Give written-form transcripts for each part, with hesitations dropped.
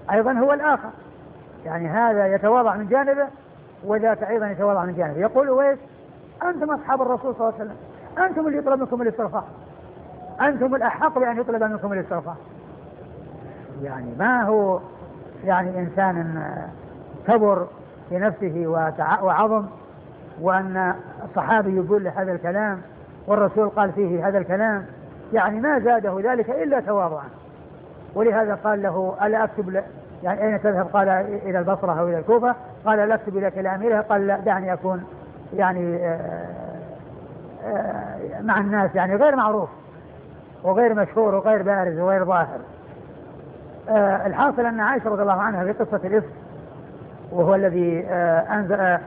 أيضا هو الآخر، يعني هذا يتواضع من جانبه وذاك أيضا يتواضع من جانبه. يقول أويس: أنتم أصحاب الرسول صلى الله عليه وسلم، أنتم اللي يطلب منكم الاستغفار، أنتم الأحق بأن يطلب منكم الاستغفار. يعني ما هو يعني إنسان كبر في نفسه وعظم، وأن الصحابي يقول له هذا الكلام والرسول قال فيه هذا الكلام، يعني ما زاده ذلك إلا تواضعا. ولهذا قال له: ألا أكتب يعني أين تذهب؟ قال: إلى البصرة أو إلى الكوفة. قال: لا أكتب إليك إلى أميرها. قال: لا، دعني أكون يعني مع الناس، يعني غير معروف وغير مشهور وغير بارز وغير ظاهر. الحاصل أن عائشة رضي الله عنها في قصة الإفك، وهو الذي أنزل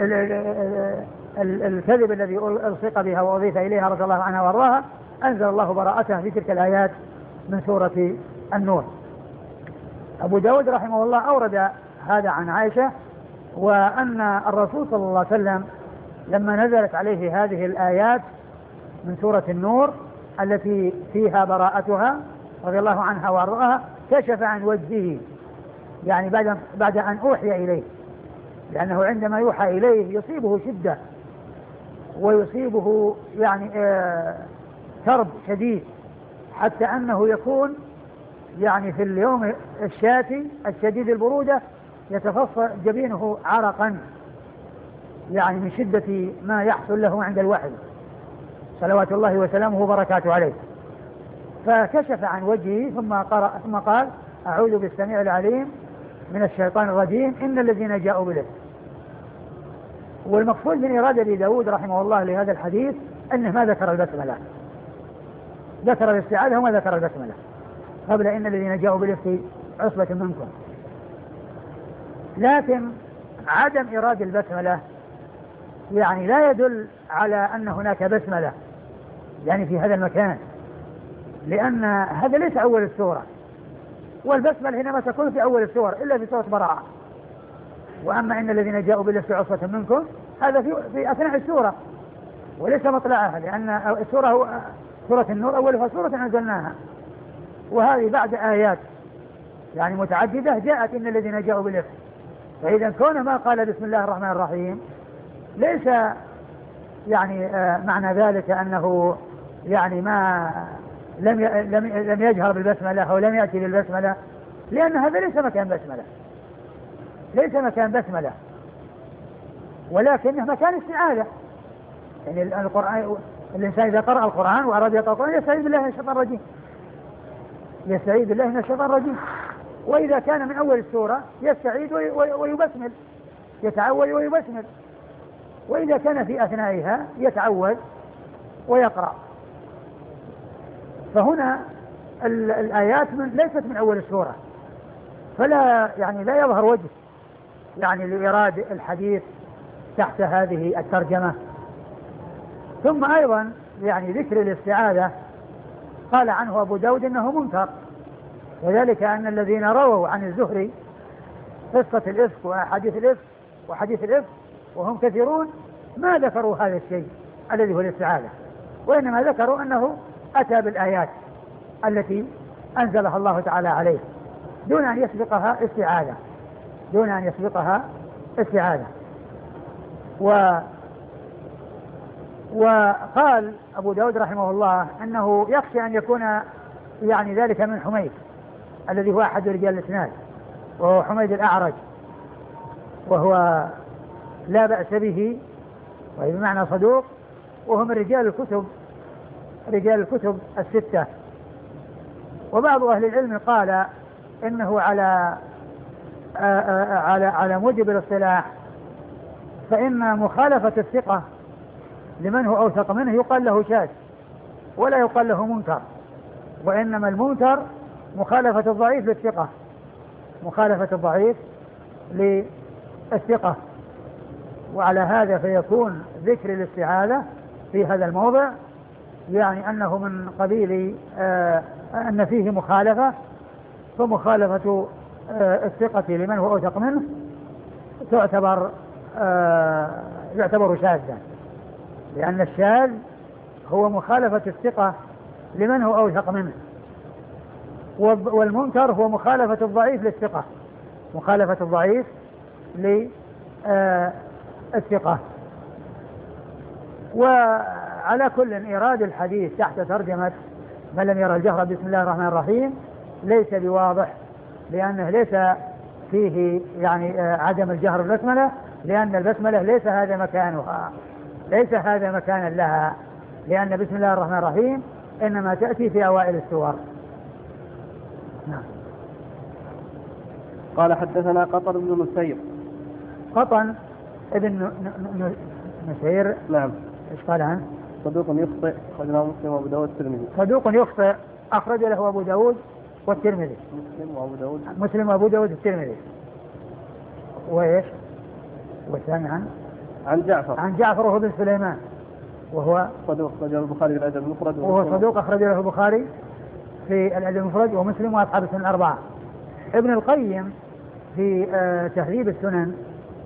الكذب الذي ألصق بها وأضيف إليها رضي الله عنها وأرضاها، أنزل الله براءتها في تلك الآيات من سورة النور. أبو داود رحمه الله أورد هذا عن عائشة، وأن الرسول صلى الله عليه وسلم لما نزلت عليه هذه الآيات من سورة النور التي فيها براءتها رضي الله عنها وأرضاها، كشف عن وجهه، يعني بعد أن أوحي إليه، لأنه عندما يوحى إليه يصيبه شدة ويصيبه يعني كرب شديد، حتى أنه يكون يعني في اليوم الشاتي الشديد البرودة يتفصل جبينه عرقا، يعني من شدة ما يحصل له عند الوحي صلوات الله وسلامه وبركاته عليه. فكشف عن وجهه ثم قال: أعوذ بالسميع العليم من الشيطان الرجيم إن الذين جاءوا بالإفك. والمقصود من إرادة أبي داود رحمه الله لهذا الحديث أنه ما ذكر البسملة، ذكر الاستعاذة وما ذكر البسملة قبل إن الذين جاءوا بالإفك عصبة منكم. لكن عدم إرادة البسملة يعني لا يدل على أن هناك بسملة يعني في هذا المكان، لأن هذا ليس أول السورة، والبسملة حينما تكون في أول السور إلا في سورة براءة. وأما إن الذين جاءوا بالإفك عصبة منكم هذا في أثناء السورة وليس مطلعها، لأن السورة هو سورة النور أولها سورة أنزلناها، وهذه بعد آيات يعني متعددة جاءت إن الذين جاءوا بالإفك. فإذا كون ما قال بسم الله الرحمن الرحيم ليس يعني معنى ذلك أنه يعني ما لم يجهر بالبسملة أو لم يأتي بالبسملة، لأن هذا ليس مكان بسملة، ليس مكان بسملة، ولكنه مكان استعاذة. يعني القرآن الإنسان إذا قرأ القرآن وأراد يقرأ القرآن يستعيذ بالله من الشيطان الرجيم، يستعيذ بالله من الشيطان الرجيم. وإذا كان من أول السورة يستعيذ ويبسمل، يتعوذ ويبسمل. وإذا كان في أثنائها يتعوذ ويقرأ. فهنا الآيات ليست من أول السورة، فلا يعني لا يظهر وجه يعني لإرادة الحديث تحت هذه الترجمة. ثم أيضا يعني ذكر الاستعاذة قال عنه أبو داود إنه منكر، وذلك أن الذين رووا عن الزهري قصة الإفك وحديث الإفك وحديث الإفك وهم كثيرون ما ذكروا هذا الشيء الذي هو الاستعاذة، وإنما ذكروا أنه أتى بالآيات التي أنزلها الله تعالى عليه دون أن يسبقها استعاذة، دون أن يسبقها استعاذة. وقال أبو داود رحمه الله أنه يخشى أن يكون يعني ذلك من حميد الذي هو أحد رجال الإسناد، وهو حميد الأعرج، وهو لا بأس به وبمعنى صدوق، وهو من رجال الكتب الستة. وبعض أهل العلم قال إنه على موجب الاصطلاح، فإن مخالفة الثقة لمن هو أوثق منه يقال له شاذ ولا يقال له منكر، وإنما المنكر مخالفة الضعيف للثقة، مخالفة الضعيف للثقة. وعلى هذا فيكون ذكر الاستعاذة في هذا الموضع يعني أنه من قبيل أن فيه مخالفة، فمخالفة الثقة لمن هو أوثق منه يعتبر شاذا، لأن الشاذ هو مخالفة الثقة لمن هو أوثق منه. والمنكر هو مخالفة الضعيف للثقة، مخالفة الضعيف للثقة. وعلى كل إيراد الحديث تحت ترجمة من لم يرى الجهر بسم الله الرحمن الرحيم ليس بواضح، لأنه ليس فيه يعني عدم الجهر بالبسملة، لأن البسملة ليس هذا مكانها، ليس هذا مكانا لها، لأن بسم الله الرحمن الرحيم إنما تأتي في أوائل السور. نعم. قال حدثنا قطن بن نسير. قطن ابن نسير. نعم. ايش قال عنه؟ صدوق يخطئ، أخرج له مسلم وأبو داود والترمذي. صدوق يخطئ، أخرج له أبو داود والترمذي. مسلم وأبو داود والترمذي. وإيش؟ والثاني عن جعفر وهو بن سليمان وهو صدوق، أخرجه البخاري في الأدب المفرد. وهو صدوق، أخرج له البخاري في الأدب المفرد ومسلم وأصحاب السنن الأربعة. ابن القيم في تهذيب السنن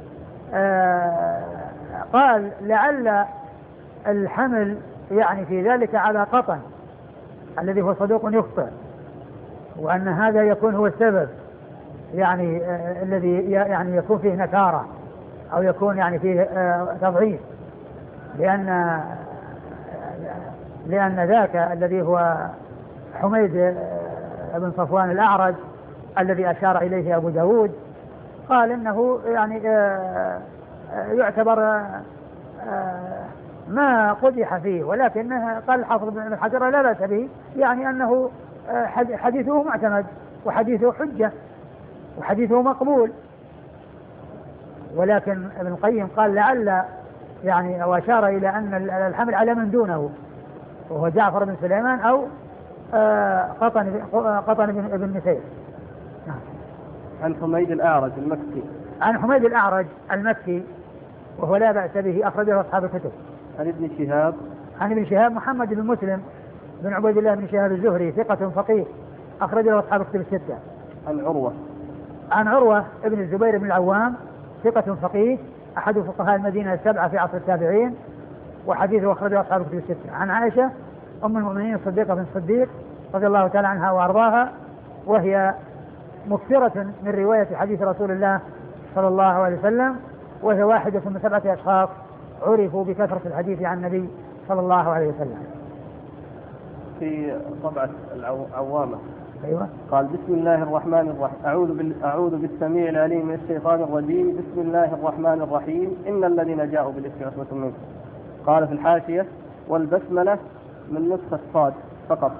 قال لعل الحمل يعني في ذلك على قطن الذي هو صدوق يخطئ، وأن هذا يكون هو السبب يعني الذي يعني يكون فيه نكارة أو يكون يعني فيه تضعيف، لأن ذاك الذي هو حميد بن صفوان الأعرج الذي أشار إليه أبو داود قال إنه يعني يعتبر ما قدح فيه، ولكنه قال الحافظ بن حجر لا بأس به، يعني أنه حديثه معتمد وحديثه حجة وحديثه مقبول. ولكن ابن القيم قال لعل يعني أو أشار إلى أن الحمل على من دونه وهو جعفر بن سليمان أو قطن بن نسير. عن حميد الأعرج المكي. عن حميد الأعرج المكي وهو لا بأس به، أخرجه أصحاب الكتب. عن ابن شهاب محمد بن مسلم بن عبيد الله بن شهاب الزهري ثقة فقيه، أخرجه أصحاب الكتب الستة. عن عروة ابن الزبير بن العوام ثقة فقيه، أحد فقهاء المدينة السبعة في عصر التابعين، وحديثه أخرجه أصحاب الكتب الستة. عن عائشة أم المؤمنين الصديقة بن الصديق رضي الله تعالى عنها وأرضاها، وهي مكثرة من رواية حديث رسول الله صلى الله عليه وسلم، وهي واحدة من 7 أشخاص عرفوا بكثرة الحديث عن النبي صلى الله عليه وسلم. في طبعة العوامة. أيوة. قال بسم الله الرحمن الرحيم، أعوذ بالسميع العليم من الشيطان الرجيم، بسم الله الرحمن الرحيم، إن الذين جاءوا بالإفك عصبة منكم. قال في الحاشية والبسملة من نسخة صاد فقط.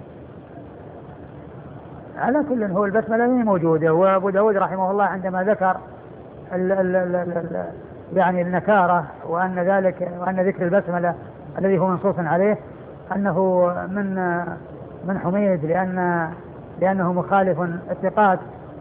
على كل هو البسملة موجودة، وأبو داود رحمه الله عندما ذكر يعني النكارة وأن ذكر البسملة الذي هو منصوص عليه أنه من حميد لأنه مخالف الثقات،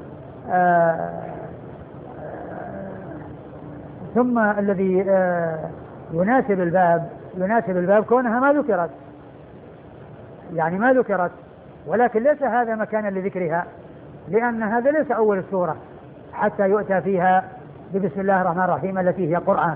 ثم الذي يناسب الباب كونها ما ذكرت، يعني ما ذكرت، ولكن ليس هذا مكانا لذكرها، لأن هذا ليس أول السورة حتى يؤتى فيها ببسم الله الرحمن الرحيم التي هي قرآن.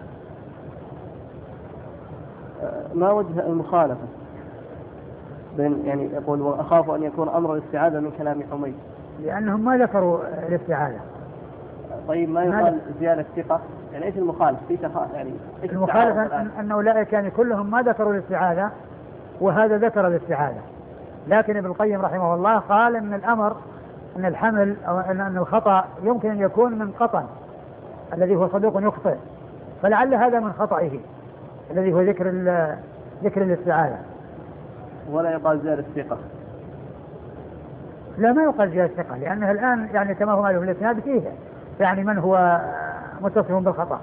ما وجه المخالفة بين يعني يقول وأخاف أن يكون أمر الاستعاذة من كلام حميد؟ لأنهم ما ذكروا الاستعاذة. طيب ما يقال زيادة ثقة؟ يعني إيش المخالف؟ يعني إيش المخالف أن أولئك يعني كلهم ما ذكروا الاستعاذة وهذا ذكر الاستعاذة، لكن ابن القيم رحمه الله قال أن الأمر أن الحمل أو أن الخطأ يمكن أن يكون من قطن الذي هو صدوق يخطئ، فلعل هذا من خطئه الذي هو ذكر الاستعاذة. ولا يقال زيادة الثقة؟ لا، ما يقال زيادة الثقة، لأنه الآن يعني كما هو معلوم الإسناد فيه يعني من هو متصف بالخطأ.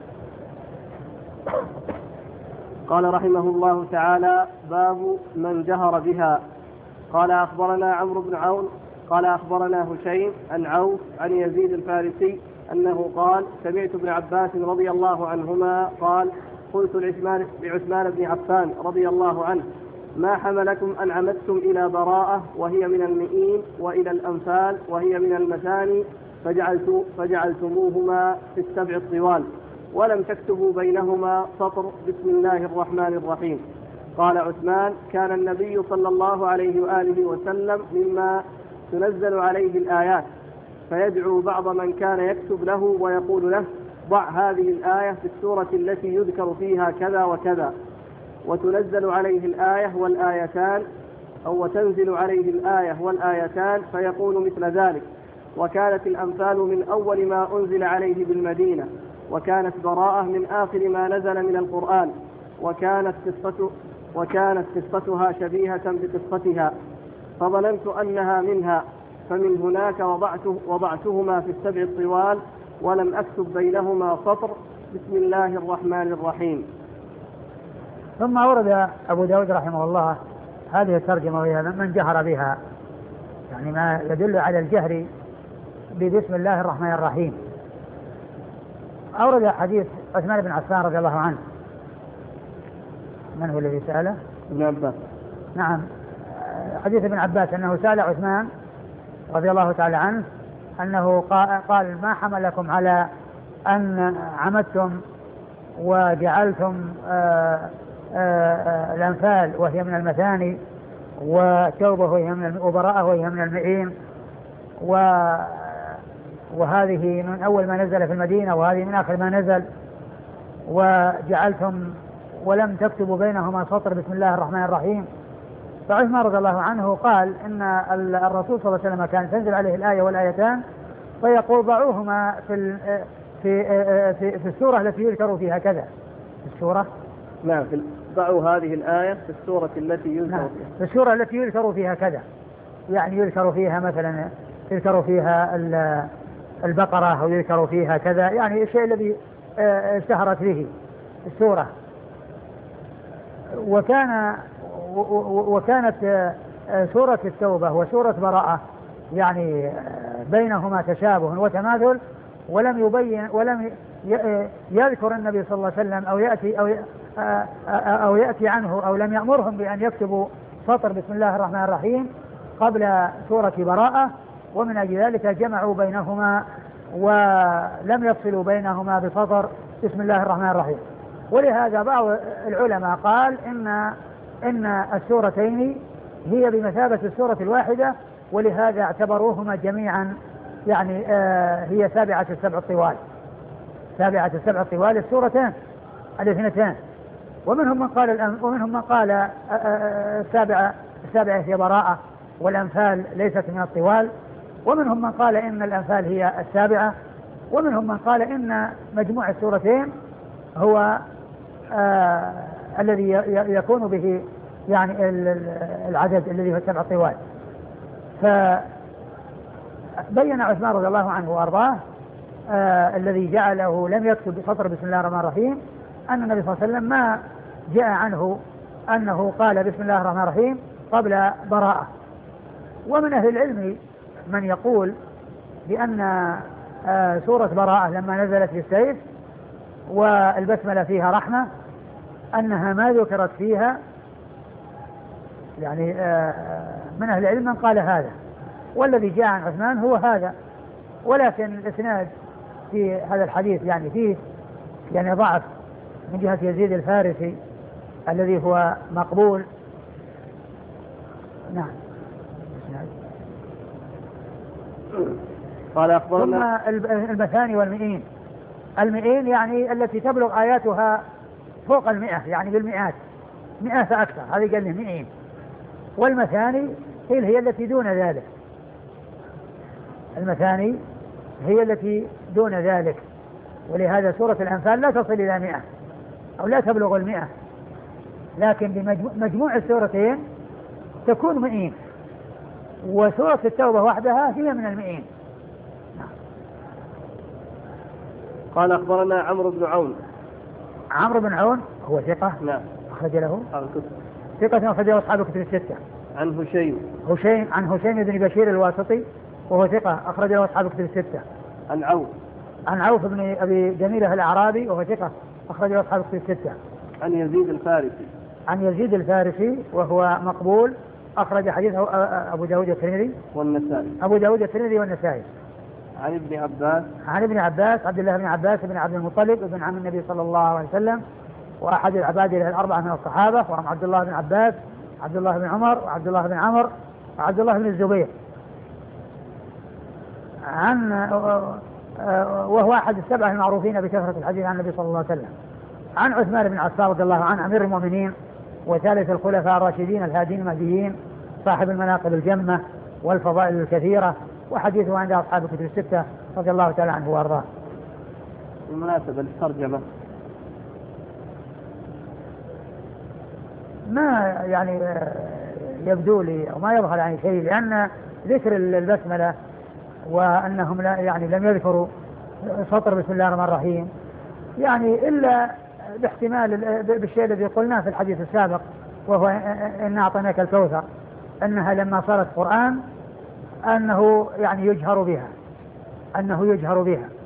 قال رحمه الله تعالى باب من جهر بها. قال أخبرنا عمرو بن عون قال أخبرنا هشيم عن عوف عن يزيد الفارسي أنه قال سمعت ابن عباس رضي الله عنهما قال قلت لعثمان بن عفان رضي الله عنه ما حملكم أن عمدتم إلى براءة وهي من المئين وإلى الأنفال وهي من المثاني فجعلتموهما في 7 الطوال ولم تكتبوا بينهما سطر بسم الله الرحمن الرحيم. قال عثمان: كان النبي صلى الله عليه وآله وسلم مما تنزل عليه الآيات، فيدعو بعض من كان يكتب له ويقول له: ضع هذه الآية في السورة التي يذكر فيها كذا وكذا، وتنزل عليه الآية والآيتان، أو وتنزل عليه الآية والآيتان فيقول مثل ذلك. وكانت الأنفال من أول ما أنزل عليه بالمدينة، وكانت براءة من آخر ما نزل من القرآن، وكانت قصتها شبيهة بقصتها، فظننت أنها منها، فمن هناك وضعتهما في السبع الطوال، ولم أكتب بينهما سطر. بسم الله الرحمن الرحيم. ثم أورد أبو داود رحمه الله هذه الترجمة، وهي من جهر بها، يعني ما يدل على الجهر ببسم الله الرحمن الرحيم. أورد حديث عثمان بن عفان رضي الله عنه. من هو الذي سأله؟ ابن عباس. نعم، حديث ابن عباس أنه سأل عثمان رضي الله تعالى عنه أنه قال: ما حملكم على أن عمدتم وجعلتم الأنفال وهي من المثاني، وتوبة وبراءة وهي من المئين، وهذه من أول ما نزل في المدينة، وهذه من آخر ما نزل، وجعلتم ولم تكتبوا بينهما سطر بسم الله الرحمن الرحيم. فعثمان رضي الله عنه قال إن الرسول صلى الله عليه وسلم كان تنزل عليه الآية والآيتان فيقول: ضعوهما في السورة التي يذكر فيها كذا. في السورة، نعم، ضعوا هذه الآية في السورة التي يذكر فيها. في السورة التي يذكر فيها كذا، يعني يذكر فيها مثلا يذكر فيها البقرة، أو يذكر فيها كذا، يعني الشيء الذي اشتهرت به السورة. وكانت سورة التوبة وسورة براءة يعني بينهما تشابه وتماثل، ولم يذكر النبي صلى الله عليه وسلم أو يأتي عنه، أو لم يأمرهم بأن يكتبوا سطر بسم الله الرحمن الرحيم قبل سورة براءة، ومن أجل ذلك جمعوا بينهما ولم يفصلوا بينهما بسطر بسم الله الرحمن الرحيم. ولهذا بعض العلماء قال إن السورتين هي بمثابة السورة الواحدة، ولهذا اعتبروهما جميعا يعني هي سابعة السبع الطوال، سابعة السبع الطوال السورتان الاثنتان. ومنهم من قال السابعة هي براءة، والأنفال ليست من الطوال. ومنهم من قال إن الأنفال هي السابعة. ومنهم من قال إن مجموع السورتين هو الذي يكون به يعني العدد الذي هو السبع طوال. فبين عثمان رضي الله عنه وأرضاه الذي جعله لم يكتب بسطر بسم الله الرحمن الرحيم أن النبي صلى الله عليه وسلم ما جاء عنه أنه قال بسم الله الرحمن الرحيم قبل براءة. ومن أهل العلم من يقول بأن سورة براءة لما نزلت في السيف والبسملة فيها رحمة أنها ما ذكرت فيها، يعني من أهل العلم من قال هذا، والذي جاء عن عثمان هو هذا. ولكن الإسناد في هذا الحديث يعني فيه يعني ضعف من جهة يزيد الفارسي الذي هو مقبول. نعم. قال أخبرنا. ثم المثاني والمئين، المئين يعني التي تبلغ آياتها فوق 100، يعني بالمئات، 100 فأكثر، هذه قال له 100. والمثاني هي التي دون ذلك، المثاني هي التي دون ذلك. ولهذا سورة الأنفال لا تصل إلى 100 أو لا تبلغ 100، لكن بمجموع السورتين تكون 100. وسورة التوبة وحدها هي من 100. قال أخبرنا عمرو بن عون. عمرو بن عون هو ثقة. نعم. أخرج له الكتب. ثقة أخرج له أصحاب الكتب الستة. عن هشيم بن بشير الواسطي وهو ثقة أخرج له أصحاب الكتب الستة. عن عوف بن أبي جميلة الأعرابي وهو ثقة أخرج له أصحاب الكتب الستة. عن يزيد الفارسي وهو مقبول أخرج حديثه أبو داود الترمذي والنسائي. عن ابن عباس عبد الله بن عباس بن عبد المطلب ابن عم النبي صلى الله عليه وسلم وأحد العبادلة الأربعة من الصحابة، وهم عبد الله بن عباس، عبد الله بن عمر، وعبد الله بن عمرو، وعبد الله بن الزبير، وهو أحد السبعة المعروفين بكثرة الحديث عن النبي صلى الله عليه وسلم. عن عثمان بن عفان رضي الله عنه أمير المؤمنين وثالث الخلفاء الراشدين الهادين المهديين صاحب المناقب الجمة والفضائل الكثيرة، وحديثه عند أصحاب الكتب الستة رضي الله تعالى عنه وأرضاه. بالمناسبة للترجمة ما يعني يبدو لي أو ما يظهر عن شيء، لأن ذكر البسملة وأنهم لا يعني لم يذكروا سطر بسم الله الرحمن الرحيم يعني إلا باحتمال بالشيء الذي قلناه في الحديث السابق، وهو إن أعطيناك الكوثر، أنها لما صارت قرآن أنه يعني يجهر بها.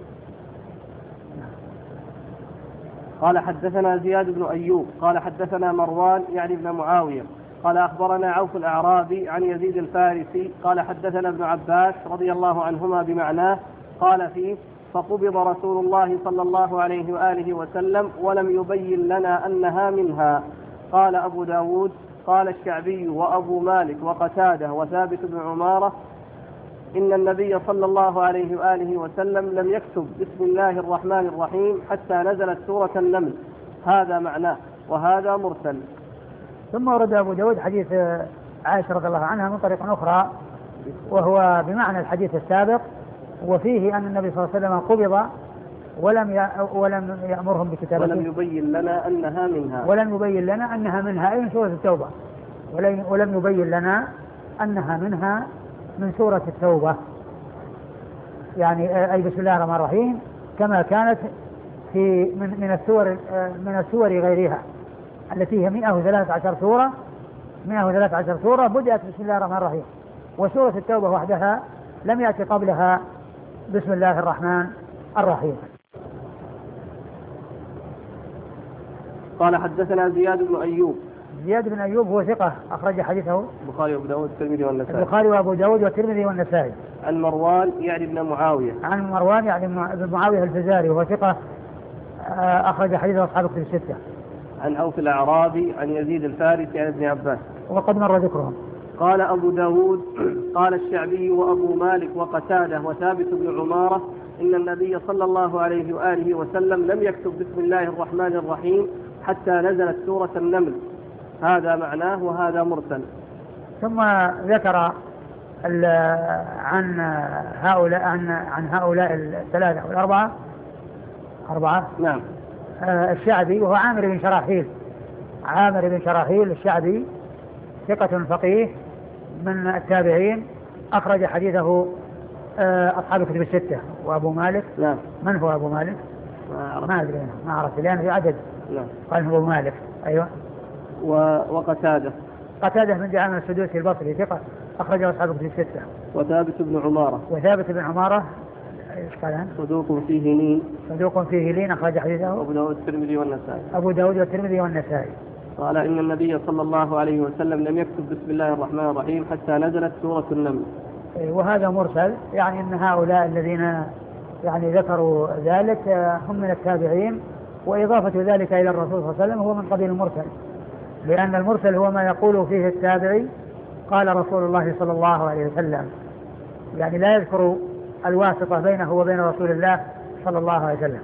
قال حدثنا زياد بن أيوب قال حدثنا مروان يعني بن معاوية قال أخبرنا عوف الأعرابي عن يزيد الفارسي قال حدثنا ابن عباس رضي الله عنهما بمعناه قال فيه: فقبض رسول الله صلى الله عليه وآله وسلم ولم يبين لنا أنها منها. قال أبو داود: قال الشعبي وأبو مالك وقتادة وثابت بن عمارة: إن النبي صلى الله عليه وآله وسلم لم يكتب بسم الله الرحمن الرحيم حتى نزلت سورة النمل. هذا معناه، وهذا مرسل. ثم ورد أبو داود حديث عائشة رضي الله عنها من طريق أخرى، وهو بمعنى الحديث السابق، وفيه أن النبي صلى الله عليه وسلم قبض ولم يأمرهم بكتابته، ولم يبين لنا أنها منها، أي من سورة التوبة، ولم يبين لنا أنها منها من سورة التوبة، يعني أي بسم الله الرحمن الرحيم كما كانت في من السور غيرها التي هي 113 سورة بدأت بسم الله الرحمن الرحيم، وسورة التوبة وحدها لم يأتي قبلها بسم الله الرحمن الرحيم. قال حدثنا زياد بن أيوب هو ثقة أخرج حديثه البخاري وأبو داود والترمذي والنسائي. البخاري وأبو داود والترمذي والنسائي. عن مروان يعني بن معاوية بن معاوية الفزاري وهو ثقة أخرج حديثه أصحاب الكتب الستة. عن عوف الأعرابي عن يزيد الفارسي عن ابن عباس وقد مر ذكرهم. قال أبو داود: قال الشعبي وأبو مالك وقتادة وثابت بن عمارة: إن النبي صلى الله عليه وآله وسلم لم يكتب بسم الله الرحمن الرحيم حتى نزلت سورة النمل. هذا معناه، وهذا مرسل. ثم ذكر عن هؤلاء الثلاثة أو أربعة نعم. الشعبي وهو عامر بن شراحيل الشعبي ثقة فقيه من التابعين أخرج حديثه أصحاب الكتب الستة. وأبو مالك نعم. من هو أبو مالك؟ ما أدري، ما عرفت لأنه في عدد. نعم. قال أبو مالك. أيوة. وقتادة من دعامة السدوسي البصري ثقة أخرجه أصحاب الكتب الستة. وثابت بن عمارة صدوق فيه لين أخرج حديثه أبو داود والترمذي والنسائي. قال: إن النبي صلى الله عليه وسلم لم يكتب بسم الله الرحمن الرحيم حتى نزلت سورة النمل. وهذا مرسل، يعني أن هؤلاء الذين يعني ذكروا ذلك هم من التابعين، وإضافة ذلك إلى الرسول صلى الله عليه وسلم هو من قبيل المرسل، لأن المرسل هو ما يقول فيه التابعي قال رسول الله صلى الله عليه وسلم، يعني لا يذكر الواسطة بينه وبين رسول الله صلى الله عليه وسلم.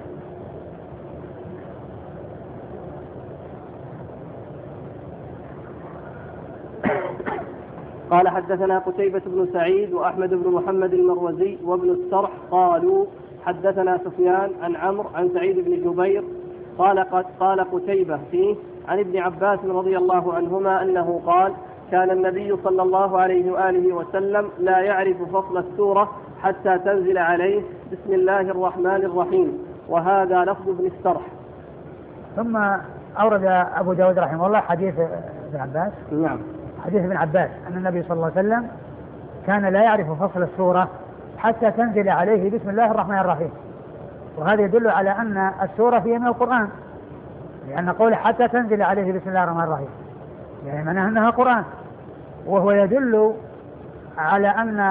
قال حدثنا قتيبة بن سعيد وأحمد بن محمد المروزي وابن السرح قالوا: حدثنا سفيان عن عمرو عن سعيد بن جبير قال قتيبة فيه عن ابن عباس رضي الله عنهما أنه قال: كان النبي صلى الله عليه وآله وسلم لا يعرف فصل السورة حتى تنزل عليه بسم الله الرحمن الرحيم. وهذا لفظ ابن السرح. ثم أورد أبو داود رحمه الله حديث ابن عباس. نعم. حديث ابن عباس أن النبي صلى الله عليه وسلم كان لا يعرف فصل السورة حتى تنزل عليه بسم الله الرحمن الرحيم. وهذا يدل على أن السورة هي من القرآن، لأن قوله حتى تنزل عليه بسم الله الرحمن الرحيم يعني معناها أنها قرآن، وهو يدل على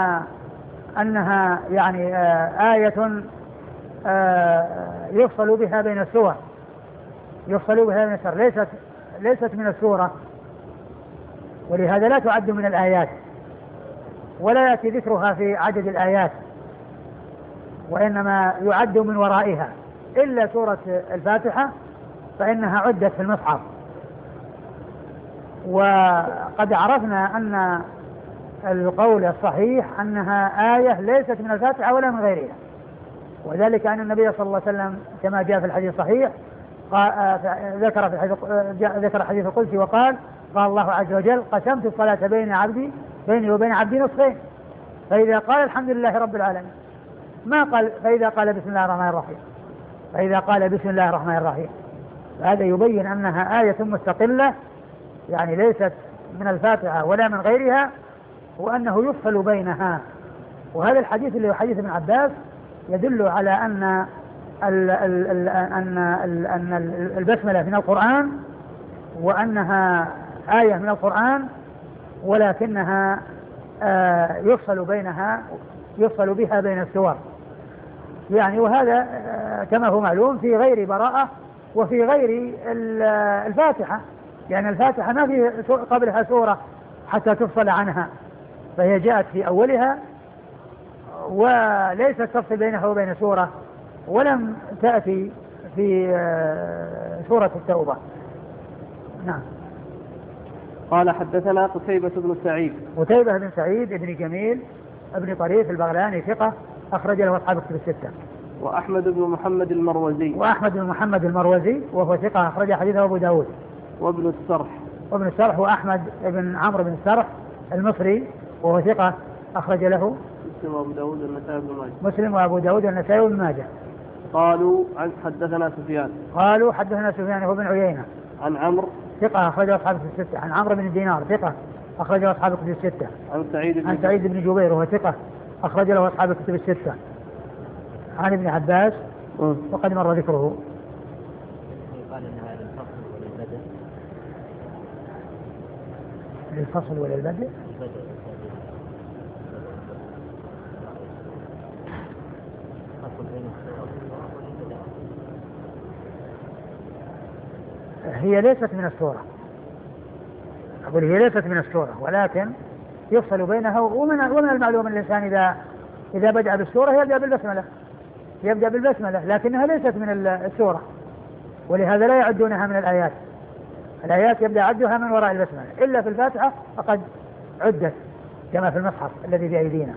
أنها يعني آية يفصل بها بين السور، يفصل بها بين السور ليست من السورة، ولهذا لا تعد من الآيات ولا يأتي ذكرها في عدد الآيات، وإنما يعد من ورائها، إلا سورة الفاتحة فإنها عدت في المصحف. وقد عرفنا أن القول الصحيح أنها آية ليست من الفاتحة ولا من غيرها، وذلك أن النبي صلى الله عليه وسلم كما جاء في الحديث الصحيح ذكر حديث القدسي وقال الله عز وجل قسمت الصلاة بيني وبين عبدي نصفين، فإذا قال الحمد لله رب العالمين ما قال فإذا قال بسم الله الرحمن الرحيم، فإذا قال بسم الله الرحمن الرحيم، هذا يبين أنها آية مستقلة يعني ليست من الفاتحة ولا من غيرها، وأنه يفصل بينها. وهذا الحديث اللي هو حديث ابن عباس يدل على أن البسملة من القرآن، وأنها آية من القرآن، ولكنها يفصل بها بين السور يعني. وهذا كما هو معلوم في غير براءة وفي غير الفاتحة، يعني الفاتحة ما في قبلها سورة حتى تفصل عنها، فهي جاءت في أولها وليست تفصل بينها وبين سورة، ولم تأتي في سورة التوبة. نعم. قال حدثنا قتيبة بن سعيد. قتيبة بن سعيد ابن جميل ابن طريف البغلاني ثقة أخرج له أصحاب الكتب الستة. وأحمد بن محمد المروزي. وأحمد بن محمد المروزي وهو ثقة أخرج حديثه أبو داود. وابن السرح. وابن السرح وأحمد بن عمرو بن السرح المصري وهو ثقة أخرج له مسلم وأبو داود والنسائي بن ماجه. مسلم وأبو داود والنسائي بن ماجه. قالوا حدثنا سفيان. قالوا حدثنا سفيان هو بن عيينة عن عمرو ثقة أخرجه أصحاب الكتب الستة. عن عمرو بن دينار ثقة أخرجه أصحاب الكتب الستة. عن سعيد بن جبير وهو ثقة أخرج له أصحاب الكتب الستة. عن ابن عباس وقد مر ذكره. قال إنها للفصل وللبدء. هي ليست من السورة، أقول هي ليست من السورة، ولكن يفصل بينها. ومن المعلوم الإنسان إذا بدأ بالسورة يبدأ بالبسملة، لكنها ليست من السورة، ولهذا لا يعدونها من الآيات يبدأ عدها من وراء البسملة، إلا في الفاتحة فقد عدت كما في المصحف الذي بأيدينا.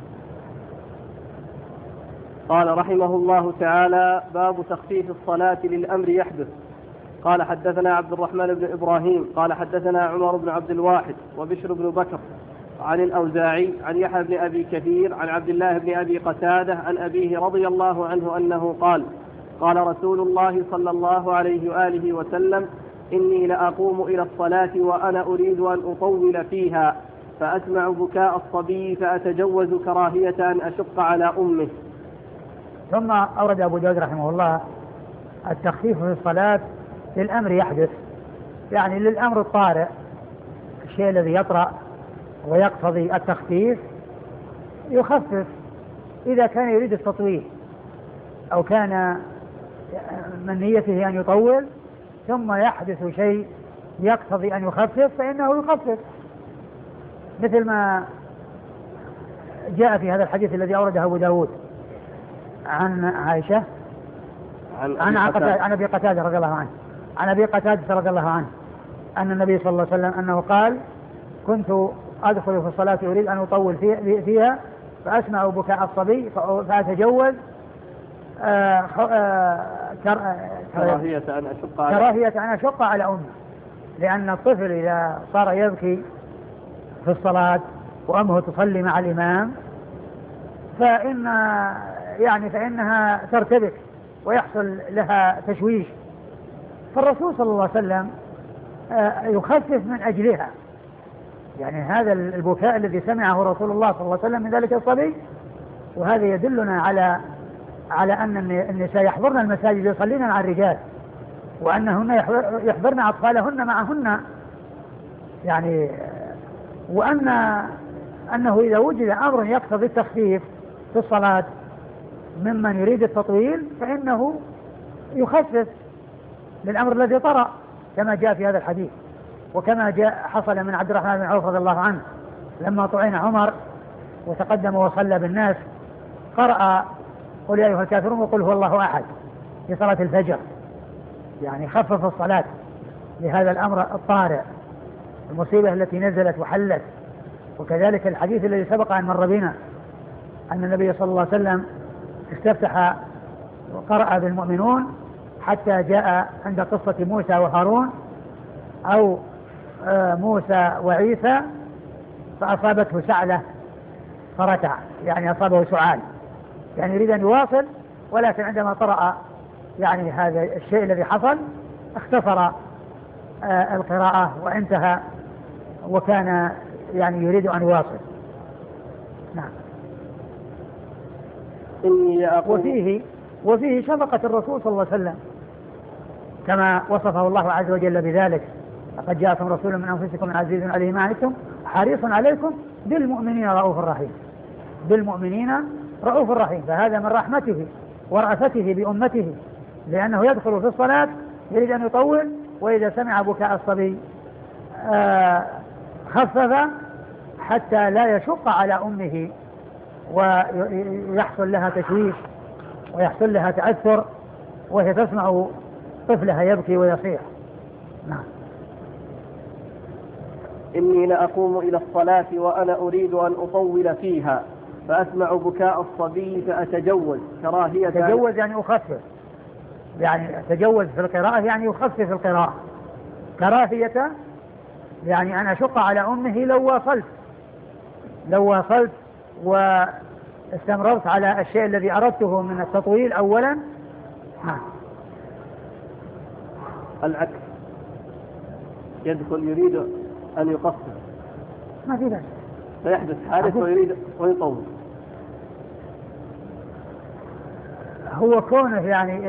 قال رحمه الله تعالى: باب تخفيف الصلاة للأمر يحدث. قال حدثنا عبد الرحمن بن إبراهيم قال حدثنا عمر بن عبد الواحد وبشر بن بكر عن الأوزاعي عن يحيى بن أبي كثير عن عبد الله بن أبي قتادة عن أبيه رضي الله عنه أنه قال: قال رسول الله صلى الله عليه وآله وسلم: إني لأقوم إلى الصلاة وأنا أريد أن أطول فيها، فأسمع بكاء الصبي فأتجوز كراهية أن أشق على أمه. ثم أورد أبو داود رحمه الله التخفيف في الصلاة للأمر يحدث، يعني للأمر الطارئ، الشيء الذي يطرأ ويقتضي التخفيف يخفف إذا كان يريد التطويل، أو كان من نيته أن يطول ثم يحدث شيء يقتضي أن يخفف فإنه يخفف، مثل ما جاء في هذا الحديث الذي أورده أبو داود عن عائشة عن أبي قتادة رضي الله عنه، عن أبي قتادة رضي الله عنه أن النبي صلى الله عليه وسلم أنه قال: كنت أدخل في الصلاة أريد أن أطول فيها فأسمع بكاء الصبي فأتجوز كراهية أن أشق على أمه، لأن الطفل إذا صار يبكي في الصلاة وأمه تصلي مع الإمام فإنها ترتبك ويحصل لها تشويش، فالرسول صلى الله عليه وسلم يخفف من أجلها، يعني هذا البكاء الذي سمعه رسول الله صلى الله عليه وسلم من ذلك الصبي، وهذا يدلنا على أن النساء يحضرن المساجد يصلين مع الرجال، وأنهن يحضرن أطفالهن معهن، يعني أنه إذا وجد أمر يقتضي التخفيف في الصلاة ممن يريد التطويل فإنه يخفف، للأمر الذي طرأ كما جاء في هذا الحديث، وكما جاء حصل من عبد الرحمن بن عوف رضي الله عنه لما طعن عمر وتقدم وصلى بالناس قرأ قل يا أيها الكافرون وقل هو الله أحد في صلاة الفجر، يعني خفف الصلاة لهذا الأمر الطارئ، المصيبة التي نزلت وحلت. وكذلك الحديث الذي سبق أن مر بنا أن النبي صلى الله عليه وسلم استفتح وقرأ بالمؤمنون حتى جاء عند قصة موسى وهارون أو موسى وعيسى فأصابته سعلة فركع، يعني أصابه سعال، يعني يريد أن يواصل، ولكن عندما قرأ يعني هذا الشيء الذي حصل اختصر القراءة وانتهى، وكان يعني يريد أن يواصل. نعم. وفيه شفقة الرسول صلى الله عليه وسلم كما وصفه الله عز وجل بذلك: لقد جاءكم رسول من أنفسكم عزيز عليه ما عنتم حريص عليكم بالمؤمنين رؤوف رحيم. بالمؤمنين رؤوف رحيم، فهذا من رحمته ورأفته بأمته، لأنه يدخل في الصلاة يريد أن يطول، وإذا سمع بكاء الصبي خفف حتى لا يشق على أمه ويحصل لها تشويش ويحصل لها تأثر وهي تسمع طفلها يبكي ويصيح. نعم. إني لأقوم إلى الصلاة وأنا أريد أن أطول فيها فأسمع بكاء الصبي فأتجوز كراهية. تجوز يعني أخفف، يعني تجوز في القراءة يعني يخفف القراءة، كراهية يعني أن أشق على أمه لو واصلت واستمررت على الشيء الذي أردته من التطويل أولا. العكس، يدخل يريد أن يقصر ما في ذلك، فيحدث حادث ويريد ويطول. هو كونه يعني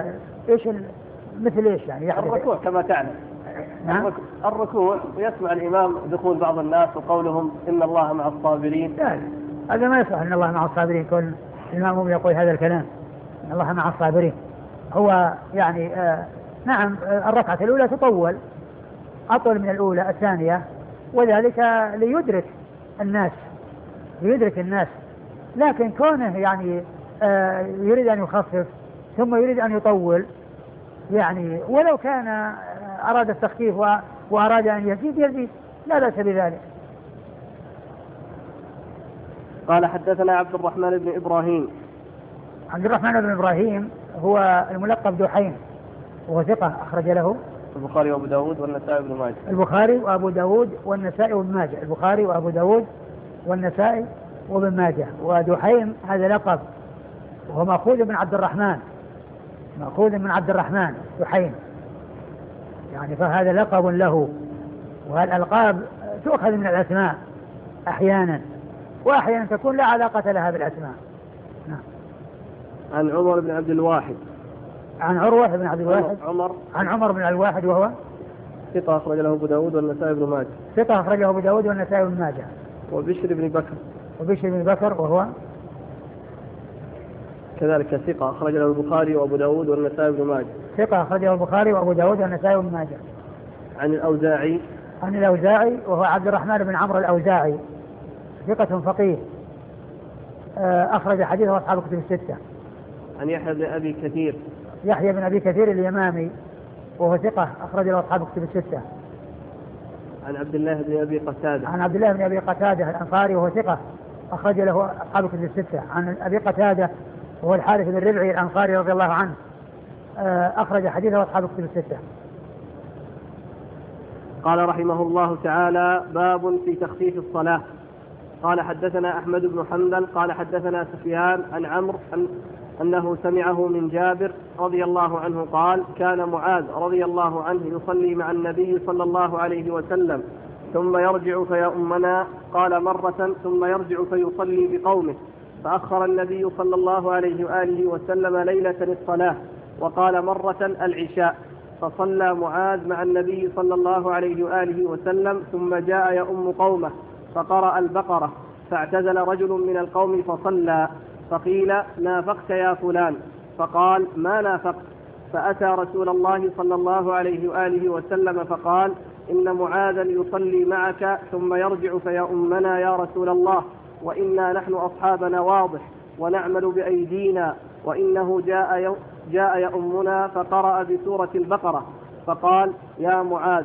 مثل ايش يعني الركوع كما تعلم. نعم. الركوع ويسمع الإمام دخول بعض الناس وقولهم إن الله مع الصابرين. لا، هذا ما يصح إن الله مع الصابرين، كل الإمام يقول هذا الكلام إن الله مع الصابرين. هو يعني نعم الركعة الأولى تطول أطول من الأولى الثانية، وذلك ليدرك الناس، لكن كونه يعني يريد أن يخفف ثم يريد أن يطول، يعني ولو كان أراد التخفيف وأراد أن يزيد لا بأس بذلك. قال حدثنا عبد الرحمن بن إبراهيم. عبد الرحمن بن إبراهيم هو الملقب دحين، وهو ثقة أخرج له البخاري وأبو داود والنسائي وابن ماجه. البخاري وأبو داود والنسائي وابن ماجه. البخاري وأبو داود والنسائي وابن ماجه. ودحين هذا لقب، وهو مأخوذ من عبد الرحمن دحين، يعني فهذا لقب له، والألقاب تؤخذ من الأسماء أحيانا، وأحيانا تكون لا علاقة لها بالأسماء. نعم. عن عمر بن عبد الواحد. عن عروة بن عبد الواحد. عن عمر بن الواحد وهو ثقة أخرج له أبو داود والنسائي بن ماجه. ثقة أخرج له أبو داود والنسائي بن ماجه. وبشر بن بكر وهو كذلك ثقة أخرج له البخاري وأبو داود والنسائي بن ماجه. ثقة أخرج له البخاري وأبو داود والنسائي بن ماجه. عن الأوزاعي وهو عبد الرحمن بن عمرو الأوزاعي، ثقة فقيه أخرج حديثه أصحاب الكتب الستة. عن يحيى بن أبي كثير اليمامي، وهو ثقة أخرج له أصحاب الكتب الستة. عن عبد الله بن أبي قتادة الأنصاري، وهو ثقة أخرج له أصحاب الكتب الستة. عن أبي قتادة وهو الحارث بن ربعي الأنصاري رضي الله عنه، أخرج حديثه أصحاب الكتب الستة. قال رحمه الله تعالى: باب في تخفيف الصلاة. قال حدثنا أحمد بن حنبل قال حدثنا سفيان عن عمرو أنه سمعه من جابر رضي الله عنه قال: كان معاذ رضي الله عنه يصلي مع النبي صلى الله عليه وسلم ثم يرجع فيؤمنا. قال مرة ثم يرجع فيصلي بقومه، فأخر النبي صلى الله عليه وآله وسلم ليلة الصلاة، وقال مرة العشاء، فصلى معاذ مع النبي صلى الله عليه وآله وسلم ثم جاء يؤم قومه فقرأ البقرة، فاعتزل رجل من القوم فصلى، فقيل: نافقت يا فلان؟ فقال: ما نافقت، فأتى رسول الله صلى الله عليه وآله وسلم فقال: إن معاذا يصلي معك ثم يرجع فيؤمنا يا رسول الله، وإنا نحن أصحابنا واضح ونعمل بأيدينا، وإنه جاء يؤمنا فقرأ بسورة البقرة فقال: يا معاذ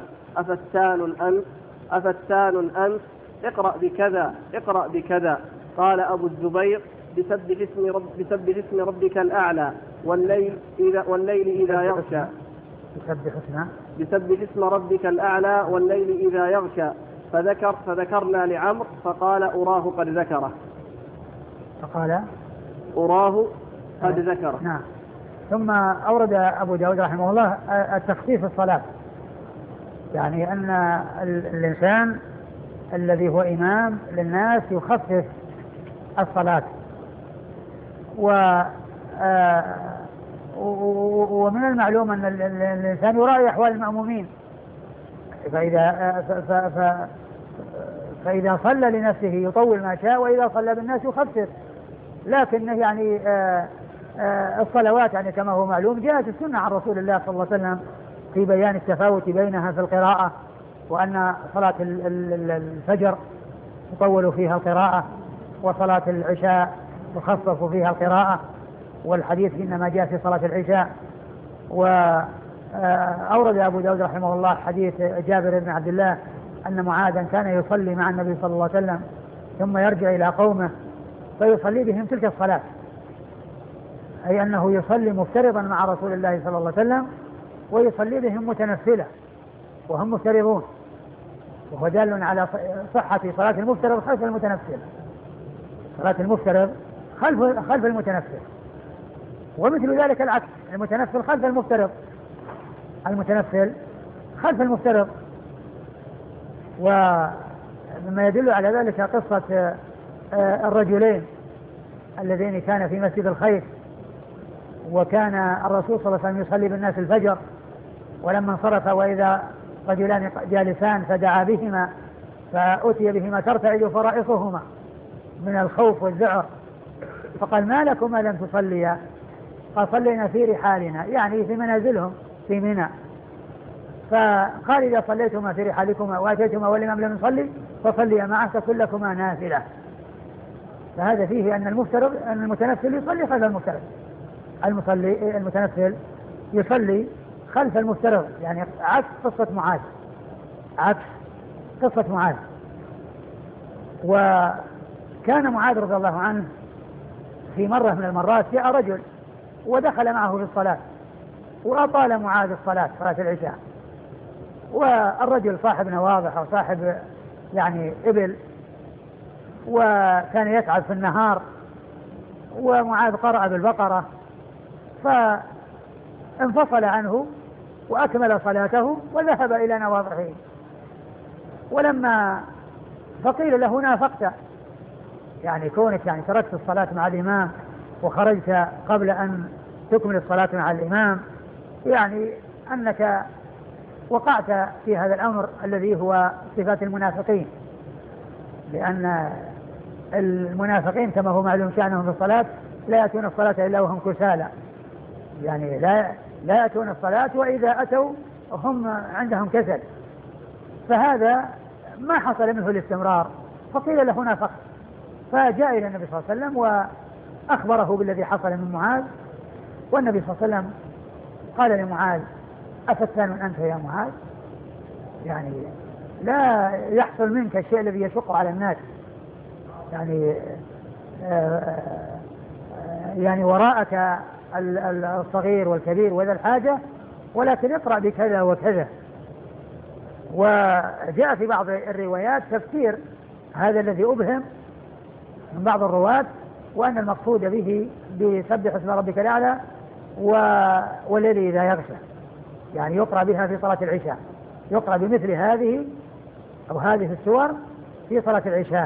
أفتان أنت اقرأ بكذا. قال أبو الزبير: بسبح اسم ربك الأعلى والليل إذا يغشى. بسبح اسم ربك الأعلى والليل إذا يغشى. فذكرنا لعمرو فقال: أراه قد ذكره. نعم. ثم أورد أبو داود رحمه الله التخفيف في الصلاة، يعني أن الإنسان الذي هو إمام للناس يخفف الصلاة. ومن المعلوم أن الإنسان يراعي أحوال المأمومين، فإذا صلى لنفسه يطول ما شاء، وإذا صلى بالناس يخفف. لكن يعني الصلوات يعني كما هو معلوم جاءت السنة عن رسول الله صلى الله عليه وسلم في بيان التفاوت بينها في القراءة، وأن صلاة الفجر تطول فيها القراءة، وصلاة العشاء تخفف فيها القراءة، والحديث إنما جاء في صلاة العشاء. وأورد أبو داود رحمه الله حديث جابر بن عبد الله أن معاذا كان يصلي مع النبي صلى الله عليه وسلم ثم يرجع إلى قومه فيصلي بهم تلك الصلاة، أي أنه يصلي مفترضا مع رسول الله صلى الله عليه وسلم ويصلي بهم متنفلة وهم مفترضون، وهو دال على صحة صلاة المفترض خلف المتنفل. صلاة المفترض خلف المتنفل، ومثل ذلك العكس، المتنفل خلف المفترض، المتنفل خلف المفترض. ومما يدل على ذلك قصة الرجلين اللذين كان في مسجد الخير، وكان الرسول صلى الله عليه وسلم يصلي بالناس الفجر، ولما انصرف وإذا رجلان جالسان فدعا بهما فأتي بهما ترتعد فرائصهما من الخوف والذعر، فقال: ما لكما لم تصليا؟ قال: صلينا في رحالنا، يعني في منازلهم في منى. فقال: إذا صليتما في رحالكما وأتيتما والإمام لم يصلي فصليا معه تكن لكما نافلة. فهذا فيه أن المتنفل يصلي خلف المفترض، المتنفل يصلي خلف المفترض، يعني عكس قصة معاذ. وكان معاذ رضي الله عنه في مرة من المرات جاء رجل ودخل معه في الصلاة، وأطال معاذ صلاة العشاء، والرجل صاحب نواضح أو صاحب يعني إبل، وكان يتعب في النهار، ومعاذ قرأ بالبقرة فانفصل عنه وأكمل صلاته وذهب إلى نواضحه. ولما فقيل له: نافقت، يعني كونك يعني تركت الصلاة مع الإمام وخرجت قبل أن تكمل الصلاة مع الإمام، يعني أنك وقعت في هذا الأمر الذي هو صفات المنافقين، لأن المنافقين كما هو معلوم شأنهم في الصلاة لا يأتون الصلاة إلا وهم كسالى، يعني لا يأتون الصلاة، وإذا أتوا هم عندهم كسل، فهذا ما حصل منه الاستمرار، فقيل له: نافق. فجاء إلى النبي صلى الله عليه وسلم وأخبره بالذي حصل من معاذ، والنبي صلى الله عليه وسلم قال لمعاذ: أفتان أنت يا معاذ؟ يعني لا يحصل منك الشيء الذي يشق على الناس، يعني وراءك الصغير والكبير وذا الحاجة، ولكن اقرأ بكذا وكذا. وجاء في بعض الروايات تفسير هذا الذي أبهم من بعض الرواة، وأن المقصود به بسبح اسم ربك الأعلى والليل إذا يغشى، يعني يقرأ بها في صلاة العشاء، يقرأ بمثل هذه أو هذه السور في صلاة العشاء.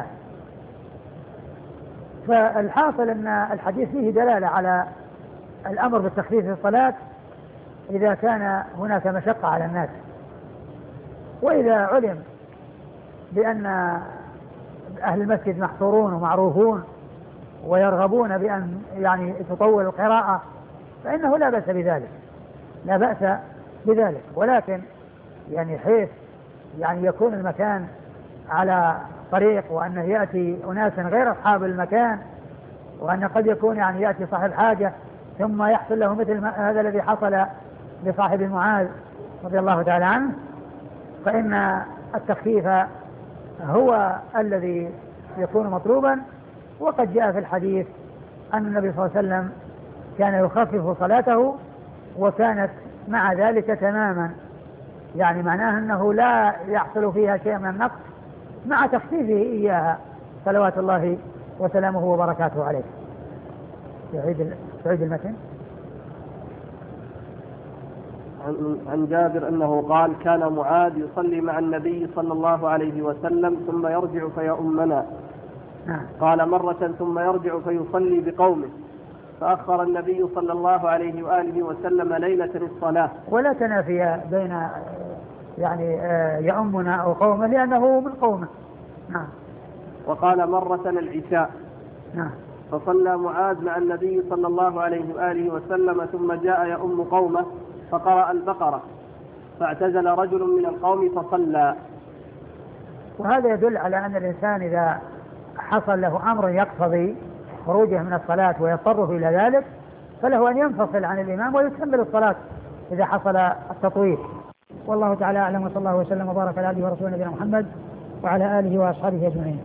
فالحاصل أن الحديث فيه دلالة على الأمر بالتخفيف في الصلاة إذا كان هناك مشقة على الناس. وإذا علم بأن أهل المسجد محصورون ومعروفون ويرغبون بأن يعني تطول القراءة فإنه لا بأس بذلك، لا بأس بذلك، ولكن يعني حيث يعني يكون المكان على طريق وأنه يأتي أناس غير أصحاب المكان، وأن قد يكون يعني يأتي صاحب حاجة ثم يحصل له مثل هذا الذي حصل لصاحب معاذ رضي الله تعالى عنه، فإن التخفيف هو الذي يكون مطلوبا. وقد جاء في الحديث أن النبي صلى الله عليه وسلم كان يخفف صلاته وكانت مع ذلك تماما، يعني معناه أنه لا يحصل فيها شيء من النقص مع تخفيفه إياها صلوات الله وسلامه وبركاته عليه. تعيد المتن. عن جابر أنه قال كان معاذ يصلي مع النبي صلى الله عليه وسلم ثم يرجع فيؤمنا. قال مرة ثم يرجع فيصلي بقومه، فأخر النبي صلى الله عليه وآله وسلم ليلة الصلاة. ولا تنافي بين يعني يؤمنا أو قومه لأنه من قومه. نعم. وقال مرة العشاء. نعم. فصلى معاذ مع النبي صلى الله عليه وآله وسلم ثم جاء يؤم قومه فقرأ البقرة، فاعتزل رجل من القوم فصلى. وهذا يدل على أن الإنسان إذا حصل له أمر يقتضي خروجه من الصلاة ويضطره إلى ذلك فله أن ينفصل عن الإمام ويكمل الصلاة إذا حصل التطويل. والله تعالى أعلم، وصلى الله وسلم وبارك على عبده ورسوله نبينا محمد وعلى آله وأصحابه أجمعين.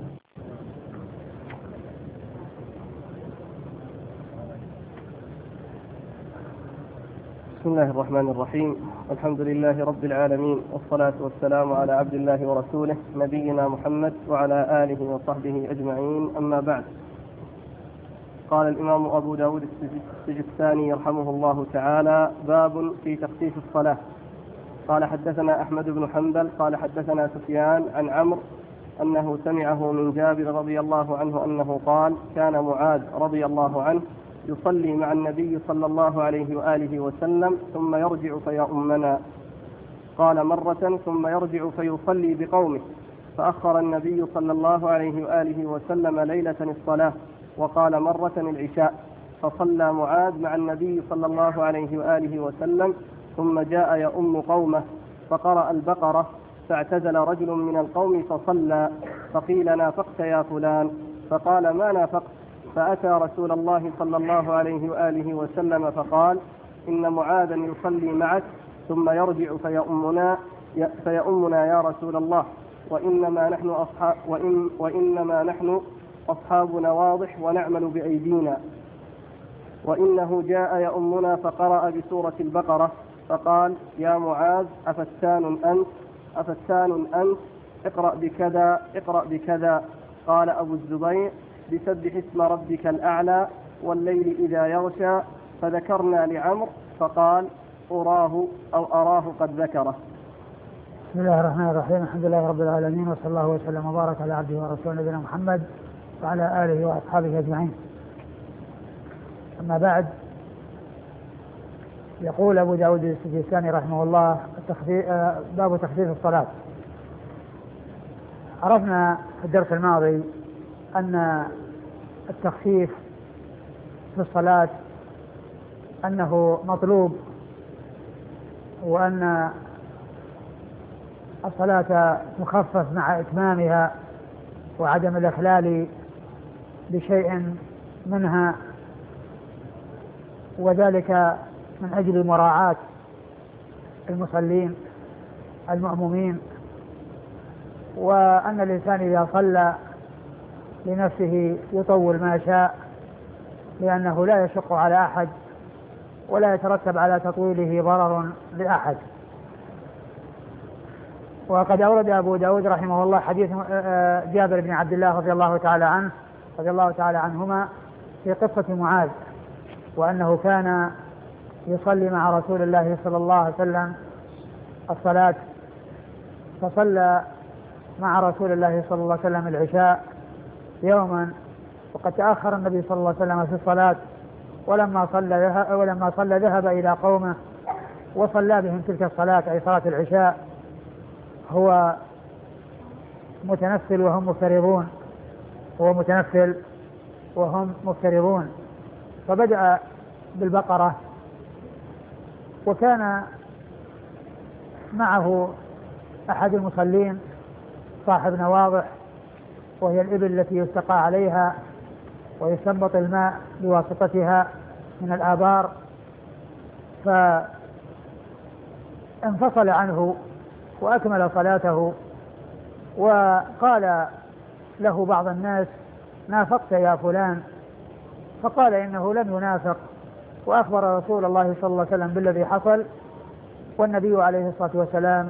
بسم الله الرحمن الرحيم. الحمد لله رب العالمين، والصلاة والسلام على عبد الله ورسوله نبينا محمد وعلى آله وصحبه أجمعين، أما بعد. قال الإمام أبو داود السجستاني يرحمه الله تعالى: باب في تخفيف الصلاة. قال حدثنا أحمد بن حنبل قال حدثنا سفيان عن عمرو أنه سمعه من جابر رضي الله عنه أنه قال: كان معاذ رضي الله عنه يصلي مع النبي صلى الله عليه وآله وسلم ثم يرجع فيؤمنا. قال مرة ثم يرجع فيصلي بقومه، فأخر النبي صلى الله عليه وآله وسلم ليلة الصلاة. وقال مرة العشاء. فصلى معاذ مع النبي صلى الله عليه وآله وسلم ثم جاء يؤم قومه فقرأ البقرة، فاعتزل رجل من القوم فصلى. فقيل: نافقت يا فلان؟ فقال: ما نافقت. فأتى رسول الله صلى الله عليه وآله وسلم فقال: إن معاذا يصلي معك ثم يرجع فيؤمنا يا رسول الله، وإنما نحن أصحاب نواضح ونعمل بأيدينا. وإنه جاء يؤمنا فقرأ بسورة البقرة فقال: يا معاذ أفتان أنت اقرأ بكذا. قال أبو الزبير: بسبح اسم ربك الأعلى والليل إذا يغشى. فذكرنا لعمرو فقال: أراه قد ذكره. بسم الله الرحمن الرحيم. الحمد لله رب العالمين، وصلى الله وسلم وبارك على عبده ورسوله نبينا محمد وعلى آله وأصحابه أجمعين. أما بعد، يقول أبو داود السجستاني رحمه الله: باب تخفيف الصلاة. عرفنا في الدرس الماضي أن التخفيف في الصلاة أنه مطلوب، وأن الصلاة مخفف مع إتمامها وعدم الإخلال بشيء منها، وذلك من أجل مراعاة المصلين المأمومين، وأن الإنسان إذا صلى لنفسه يطول ما شاء، لأنه لا يشق على أحد ولا يترتب على تطويله ضرر لأحد. وقد أورد أبو داود رحمه الله حديث جابر بن عبد الله رضي الله تعالى عنهما في قصة معاذ، وأنه كان يصلي مع رسول الله صلى الله عليه وسلم الصلاة، فصلى مع رسول الله صلى الله عليه وسلم العشاء يوما، وقد تأخر النبي صلى الله عليه وسلم في الصلاة، ولما صلى ذهب إلى قومه وصلى بهم تلك الصلاة، أي صلاة العشاء، هو متنفل وهم مفترضون. فبدأ بالبقرة وكان معه أحد المصلين صاحب نواضح، وهي الإبل التي يستقى عليها ويستنبط الماء بواسطتها من الآبار، فانفصل عنه وأكمل صلاته. وقال له بعض الناس: نافقت يا فلان؟ فقال إنه لم ينافق، وأخبر رسول الله صلى الله عليه وسلم بالذي حصل. والنبي عليه الصلاة والسلام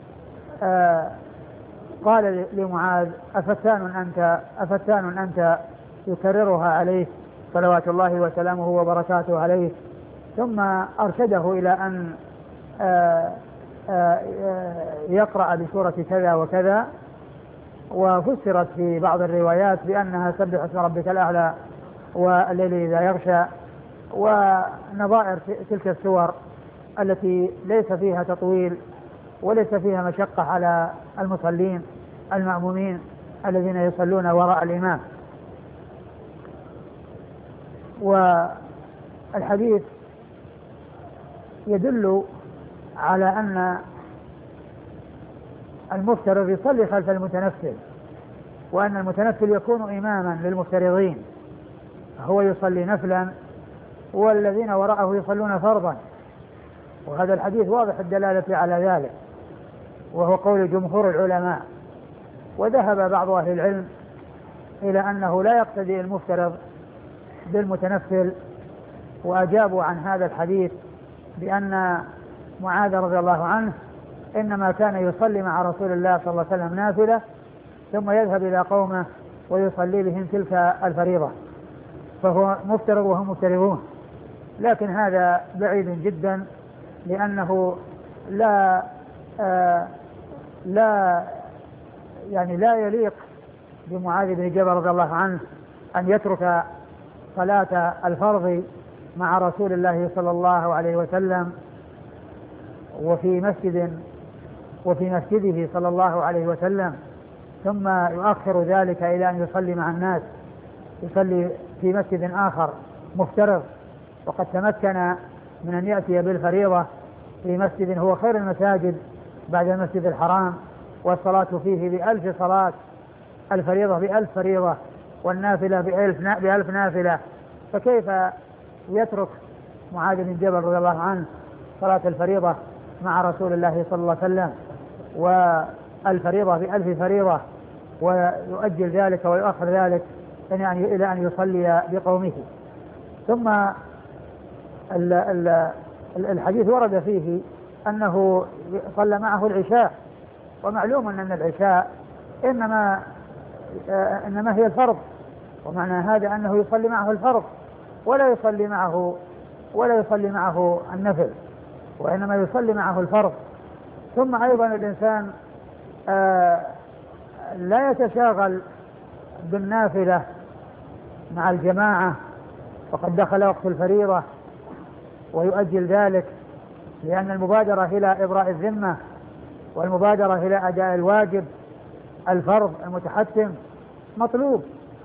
قال لمعاذ: أفتان أنت يكررها عليه صلوات الله وسلامه وبركاته عليه. ثم أرشده إلى أن يقرأ بسورة كذا وكذا، وفسرت في بعض الروايات بأنها سبح اسم ربك الأعلى والليل إذا يغشى، ونظائر تلك السور التي ليس فيها تطويل وليس فيها مشقة على المصلين المأمومين الذين يصلون وراء الإمام. والحديث يدل على أن المفترض يصلي خلف المتنفل، وأن المتنفل يكون إماما للمفترضين، هو يصلي نفلا والذين وراءه يصلون فرضا. وهذا الحديث واضح الدلالة على ذلك، وهو قول جمهور العلماء. وذهب بعض أهل العلم إلى أنه لا يقتدي المفترض بالمتنفل، وأجابوا عن هذا الحديث بأن معاذ رضي الله عنه إنما كان يصلي مع رسول الله صلى الله عليه وسلم نافلة، ثم يذهب إلى قومه ويصلي بهم تلك الفريضة، فهو مفترض وهم مفترضون. لكن هذا بعيد جدا، لأنه لا يليق بمعاذ بن جبل رضي الله عنه أن يترك صلاة الفرض مع رسول الله صلى الله عليه وسلم وفي مسجده صلى الله عليه وسلم، ثم يؤخر ذلك إلى أن يصلي مع الناس، يصلي في مسجد آخر مفترض، وقد تمكن من أن يأتي بالفريضة في مسجد هو خير المساجد بعد المسجد الحرام، والصلاة فيه ب1000 صلاة، الفريضة ب1000 فريضة، والنافلة ب1000 نافلة. فكيف يترك معاذ بن جبل رضي الله عنه صلاة الفريضة مع رسول الله صلى الله عليه وسلم والفريضة ب1000 فريضة، ويؤجل ذلك ويؤخر ذلك إلى أن يصلي بقومه؟ ثم الحديث ورد فيه أنه صلى معه العشاء، ومعلوم أن العشاء إنما هي الفرض، ومعنى هذا أنه يصلي معه الفرض ولا يصلي معه النفل، وإنما يصلي معه الفرض. ثم أيضا الإنسان لا يتشاغل بالنافلة مع الجماعة وقد دخل وقت الفريضة ويؤجل ذلك، لأن المبادرة إلى إبراء الذمة والمبادرة إلى أداء الواجب الفرض المتحتم مطلوب،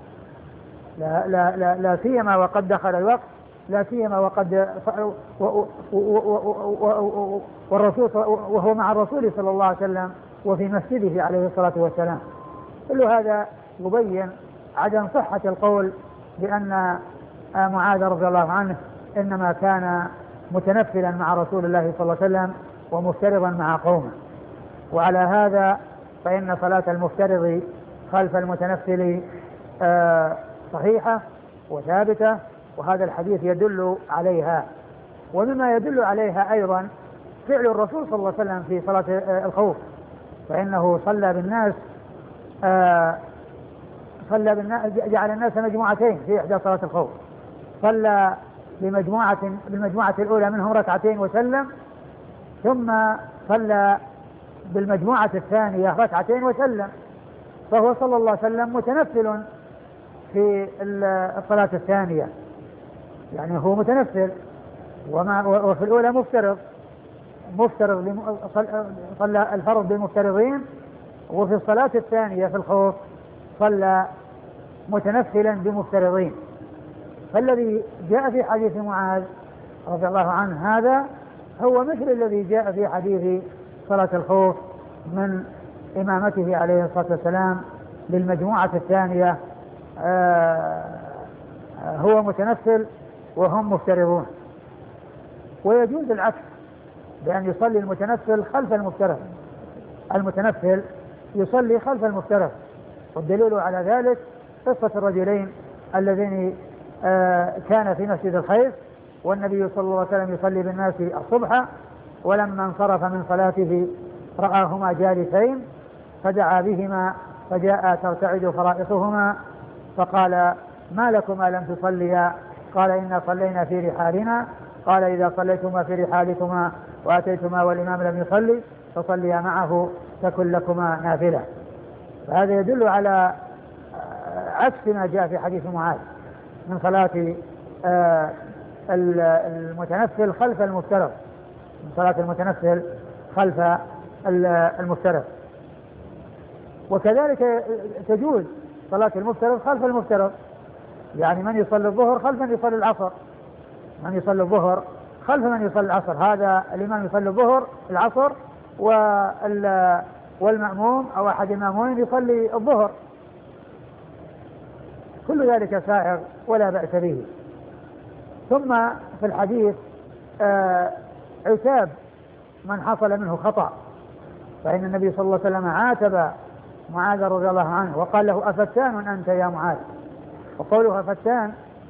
لا سيما وقد دخل الوقت، لا سيما وقد والرسول وهو مع الرسول صلى الله عليه وسلم وفي مسجده عليه الصلاة والسلام. كل هذا يبين عدم صحة القول بأن معاذ رضي الله عنه إنما كان متنفلا مع رسول الله صلى الله عليه وسلم ومفترضا مع قومه. وعلى هذا فإن صلاة المفترض خلف المتنفل صحيحة وثابتة، وهذا الحديث يدل عليها. ومما يدل عليها أيضا فعل الرسول صلى الله عليه وسلم في صلاة الخوف، فإنه جعل الناس مجموعتين في إحدى صلاة الخوف، صلى بالمجموعة الأولى منهم ركعتين وسلم، ثم صلى بالمجموعة الثانية ركعتين وسلم، فهو صلى الله عليه وسلم متنفل في الصلاة الثانية، يعني هو متنفل، وفي الأولى مفترض صلى الفرض بالمفترضين، وفي الصلاة الثانية في الخوف صلى متنفلا بمفترضين. فالذي جاء في حديث معاذ رضي الله عنه هذا هو مثل الذي جاء في حديث صلاة الخوف من إمامته عليه الصلاة والسلام للمجموعة الثانية، هو متنفل وهم مفترضون. ويجوز العكس بأن يصلي المتنفل خلف المفترض، المتنفل يصلي خلف المفترض. والدليل على ذلك قصة الرجلين اللذين كان في مسجد الخيف والنبي صلى الله عليه وسلم يصلي بالناس الصبح، ولما انصرف من صلاته رآهما جالسين فدعا بهما فجاء ترتعد فرائصهما فقال ما لكما لم تصليا؟ قال إنا صلينا في رحالنا. قال إذا صليتما في رحالكما وأتيتما والإمام لم يصلي فصليا معه تكن لكما نافلة. فهذا يدل على عكس ما جاء في حديث معاذ من صلاة المتنفل خلف المفترض، من صلاة المتنفل خلف المفترض. وكذلك تجوز صلاة المفترض خلف المفترض، يعني من يصلي الظهر خلف من يصلي العصر، من يصلي الظهر خلف من يصلي العصر، هذا الإمام يصلي الظهر العصر والمأموم أو أحد المأمومين يصلي الظهر، كل ذلك سائغ ولا بأس به. ثم في الحديث عتاب من حصل منه خطأ، فإن النبي صلى الله عليه وسلم عاتب معاذ رضي الله عنه وقال له أفتان أنت يا معاذ. وقوله فتان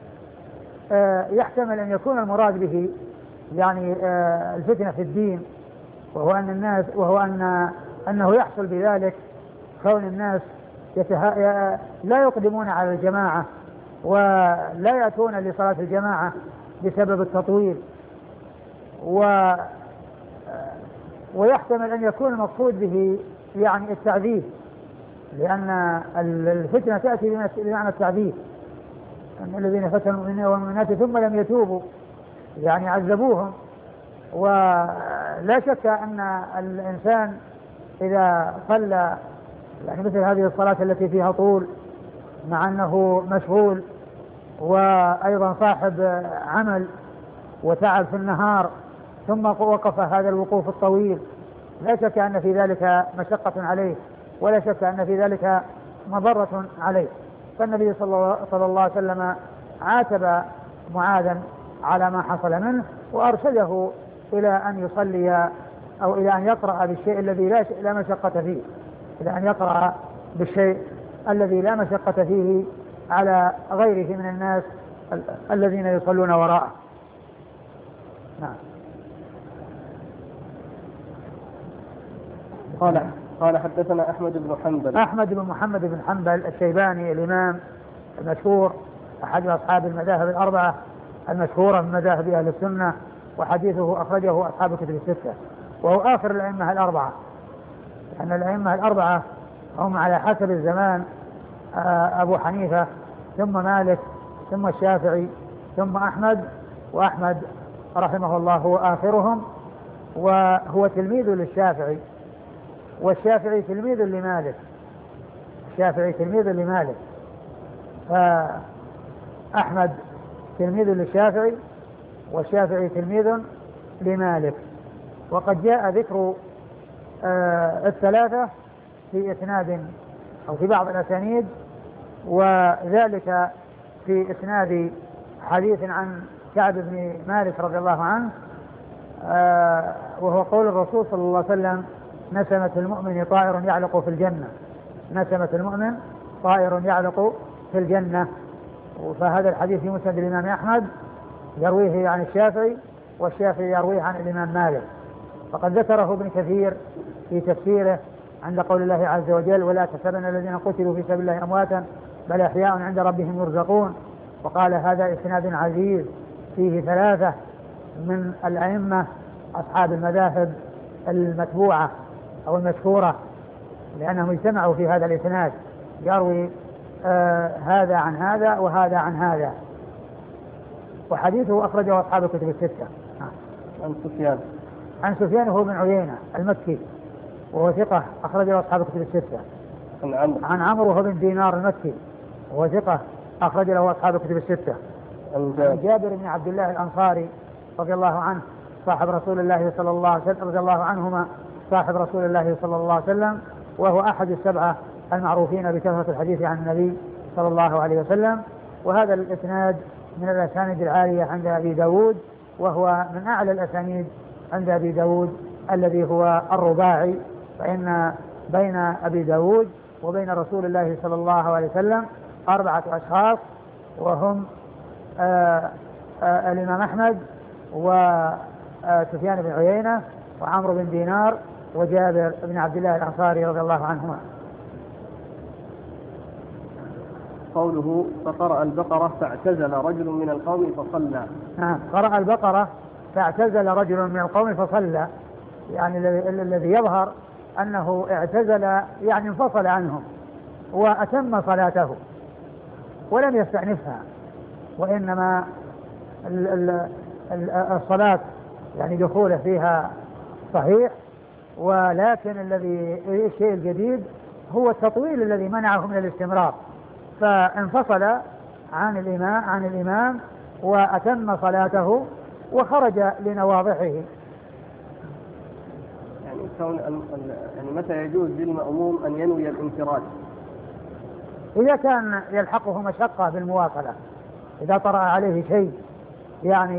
يحتمل أن يكون المراد به يعني الفتنة في الدين، وهو أنه يحصل بذلك كون الناس لا يقدمون على الجماعة ولا يأتون لصلاة الجماعة بسبب التطويل، ويحتمل أن يكون المقصود به يعني التعذيب، لأن الفتنة تأتي بمعنى التعذيب، أن الذين فتنوا المؤمنين والمؤمنات ثم لم يتوبوا يعني عذبوهم. ولا شك أن الإنسان إذا صلى يعني مثل هذه الصلاة التي فيها طول مع أنه مشغول وأيضا صاحب عمل وتعب في النهار ثم وقف هذا الوقوف الطويل، لا شك أن في ذلك مشقة عليه ولا شك أن في ذلك مضرة عليه. فالنبي صلى الله عليه وسلم عاتب معاذا على ما حصل منه وأرشده إلى أن يصلي أو إلى أن يقرأ بالشيء الذي لا مشقة فيه، إلى أن يقرأ بالشيء الذي لا مشقة فيه على غيره من الناس الذين يصلون وراءه. نعم. قال حدثنا أحمد بن حنبل الشيباني الإمام المشهور أحد أصحاب المذاهب الأربعة المشهورة من مذاهب أهل السنة، وحديثه أخرجه أصحاب الكتب الستة، وهو آخر الأئمة الأربعة، لأن الأئمة الأربعة هم على حسب الزمان أبو حنيفة ثم مالك ثم الشافعي ثم أحمد، وأحمد رحمه الله هو آخرهم، وهو تلميذ للشافعي، والشافعي تلميذ لمالك، فأحمد تلميذ للشافعي والشافعي تلميذ لمالك. وقد جاء ذكر الثلاثة في إسناد أو في بعض الأسانيد، وذلك في إسناد حديث عن كعب بن مالك رضي الله عنه، وهو قول الرسول صلى الله عليه وسلم نسمة المؤمن طائر يعلق في الجنة، نسمة المؤمن طائر يعلق في الجنة. فهذا الحديث في مسند الإمام أحمد يرويه عن الشافعي والشافعي يرويه عن الإمام مالك. فقد ذكره ابن كثير في تفسيره عند قول الله عز وجل ولا تحسبن الذين قتلوا في سبيل الله أمواتا بل أحياء عند ربهم يرزقون. وقال هذا إسناد عزيز فيه ثلاثة من الأئمة أصحاب المذاهب المتبوعة أو المشهورة، لأنهم اجتمعوا في هذا الإسناد، يروي هذا عن هذا وهذا عن هذا. وحديثه أخرجه أصحاب الكتب الستة. عن سفيان هو بن عيينة المكي وهو ثقة أخرجه أصحاب الكتب الستة. عن عمرو هو بن دينار المكي وهو ثقة أخرج له أصحاب الكتب الستة. عن جابر بن عبد الله الأنصاري رضي الله عنه صاحب رسول الله صلى الله عليه وسلم رضي الله عنهما صاحب رسول الله صلى الله عليه وسلم، وهو أحد السبعة المعروفين بكثرة الحديث عن النبي صلى الله عليه وسلم. وهذا الإسناد من الأسانيد العالية عند أبي داود، وهو من أعلى الأسانيد عند أبي داود الذي هو الرباعي، فإن بين أبي داود وبين رسول الله صلى الله عليه وسلم 4 أشخاص، وهم الإمام أحمد وسفيان بن عيينة وعمرو بن دينار وجابر بن عبد الله الأنصاري رضي الله عنهما. قوله فقرأ البقرة فاعتزل رجل من القوم فصلى. قرأ البقرة فاعتزل رجل من القوم فصلى، يعني الذي يظهر أنه اعتزل يعني انفصل عنهم وأتم صلاته ولم يستأنفها، وإنما الصلاة يعني دخوله فيها صحيح، ولكن الشيء الجديد هو التطويل الذي منعه من الاستمرار، فانفصل عن الإمام وأتم صلاته وخرج لنواضحه. يعني متى يجوز للمأموم أن ينوي الانفراد؟ إذا كان يلحقه مشقة بالمواصلة، إذا طرأ عليه شيء يعني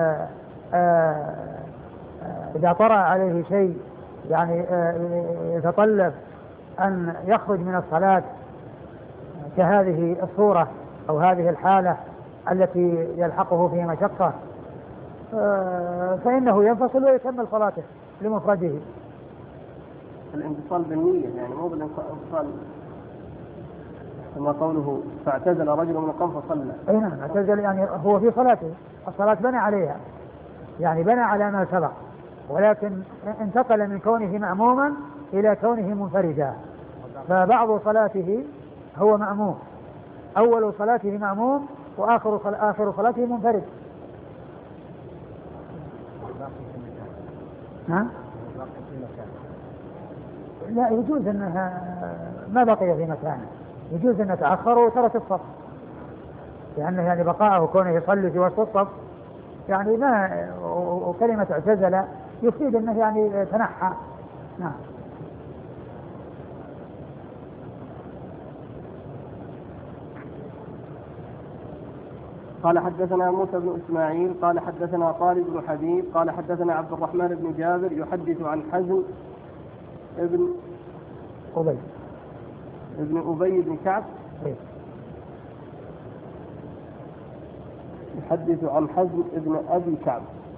إذا طرأ عليه شيء يعني يتطلب أن يخرج من الصلاة كهذه الصورة أو هذه الحالة التي يلحقه فيها مشقة، فإنه ينفصل ويكمل صلاته لمفرده. الانفصال بالنية يعني مو بالانفصال كما قوله فاعتزل رجل من القوم فصلى. أي نعم، اعتزل يعني هو في صلاته، الصلاة بنى عليها، يعني بنى على ما سبق، ولكن انتقل من كونه مأموما إلى كونه منفردا، فبعض صلاته هو مأموم، أول صلاته مأموم وآخر صلاته منفرد. لا يجوز أنها ما بقي في مكانه، يجوز أن تأخر وترك الصف، لأنه يعني بقاءه كونه يصلي في وسط الصف يعني ما، وكلمة اعتزل يفيد أنه يعني تنحى. نعم. قال حدثنا موسى بن إسماعيل قال حدثنا طالب بن حبيب قال حدثنا عبد الرحمن بن جابر يحدث عن حزم ابن أبي بن كعب يحدث عن حزم ابن أبي كعب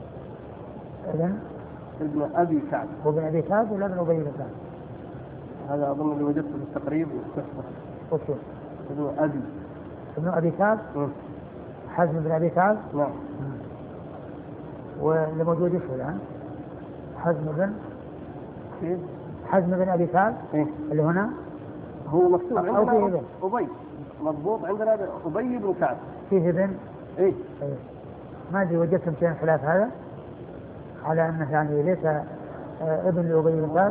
ابن أبي كعب وابن أبي كعب ولا ابن أبي كعب؟ هذا أظن اللي وجدته في التقريب والتحفة. ابن أبي كعب حزم بن أبي كعب. نعم. واللي موجود ايش الآن؟ حزم بن أبي كعب اللي هنا هو مكتوب عندنا أبي مضبوط عندنا أبي بن كعب فيه ابن. إيه ما أدري وجدتم شيء خلاف هذا على أنه يعني ليس ابن لأبي بن كعب.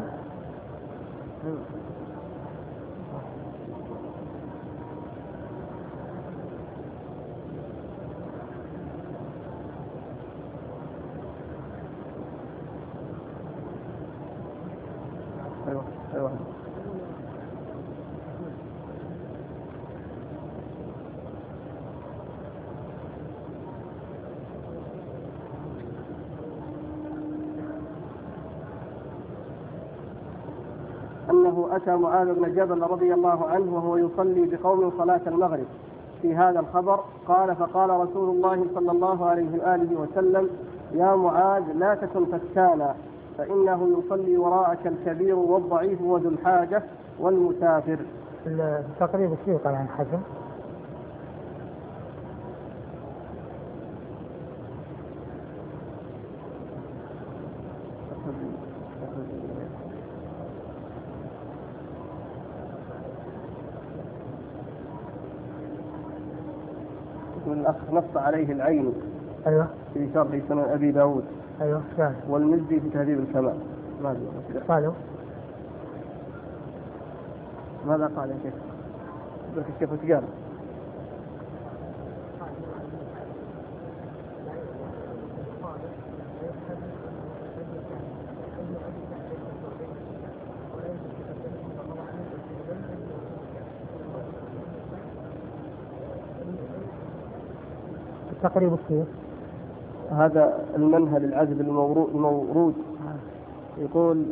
أيوة. أنه أتى معاذ بن جبل رضي الله عنه وهو يصلي بقوم صلاة المغرب في هذا الخبر قال فقال رسول الله صلى الله عليه وآله وسلم يا معاذ لا تكن فتانا فإنه يصلي وراءك الكبير والضعيف وذو الحاجة والمسافر. تقريب الشيخ عن حزم الأخ نص عليه العين. أيوة. في شرح سنن أبي داود. أيوة. والمزي في تهذيب الكمال. ماذا قال يا شيخ؟ الشيخ وش قال؟ تقريب الشيخ. هذا المنهل العذب المورود يقول: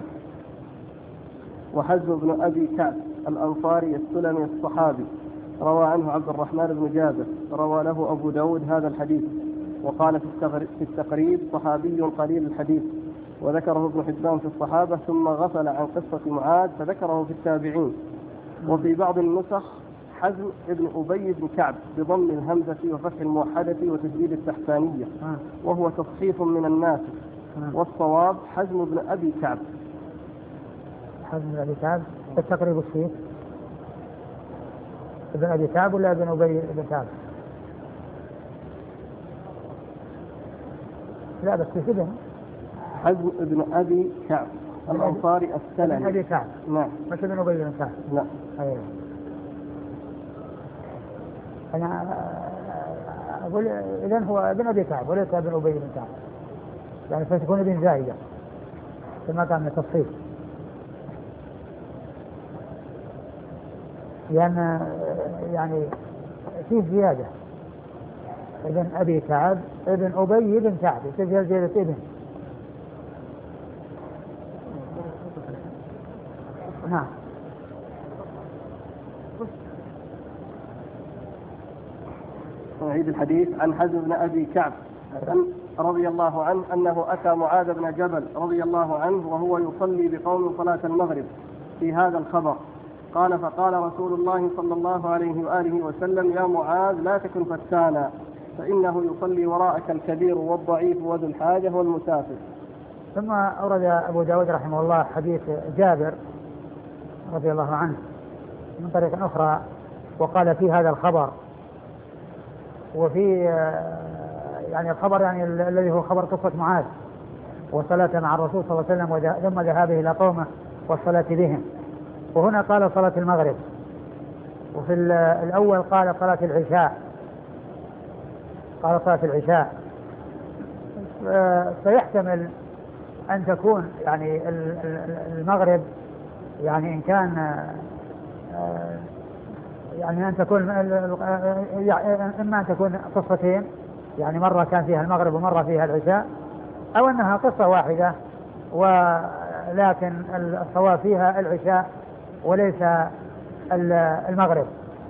وحزم بن أبي كعب الأنصاري السلمي الصحابي روى عنه عبد الرحمن بن جابر، روى له أبو داود هذا الحديث، وقال في التقريب: صحابي قليل الحديث، وذكره ابن حبان في الصحابة، ثم غفل عن قصة معاذ فذكره في التابعين. وفي بعض النسخ حزم ابن أبي بن كعب بضم الهمزة وفتح الموحدة وتشديد التحتانية، وهو تصحيف من الناس، والصواب حزم بن أبي كعب. حزم بن أبي كعب التقريب الشيخ ابن أبي كعب ولا ابن أبي بن كعب؟ لا بس في ابن حزم ابن أبي كعب الأنصاري السلمي. ابن أبي كعب. نعم. مش ابن أبي بن كعب. لا. أيوه. أنا أقول إذن هو ابن أبي كعب وليس ابن أبي بن كعب، يعني فتكون ابن زائدة كما كان من التصحيح، لأن يعني فيه زيادة ابن أبي كعب ابن أبي بن كعب، تجهل زيادة ابن. نعم. أعيد الحديث. عن حزم بن أبي كعب رضي الله عنه أنه أتى معاذ بن جبل رضي الله عنه وهو يصلي بقوم صلاة المغرب في هذا الخبر، قال: فقال رسول الله صلى الله عليه وآله وسلم: يا معاذ لا تكن فتانا، فإنه يصلي وراءك الكبير والضعيف وذو الحاجة والمسافر. ثم أورد أبو داود رحمه الله حديث جابر رضي الله عنه من طريق أخرى، وقال في هذا الخبر، وفي يعني الخبر يعني الذي هو خبر قصة معاذ وصلاة مع الرسول صلى الله عليه وسلم ثم ذهابه إلى قومه والصلاة بهم. وهنا قال صلاة المغرب، وفي الأول قال صلاة العشاء، قال صلاة العشاء. فيحتمل أن تكون يعني المغرب يعني إن كان يعني أن تكون إما أن تكون قصتين، يعني مرة كان فيها المغرب ومرة فيها العشاء، أو أنها قصة واحدة ولكن الصواب فيها العشاء وليس المغرب.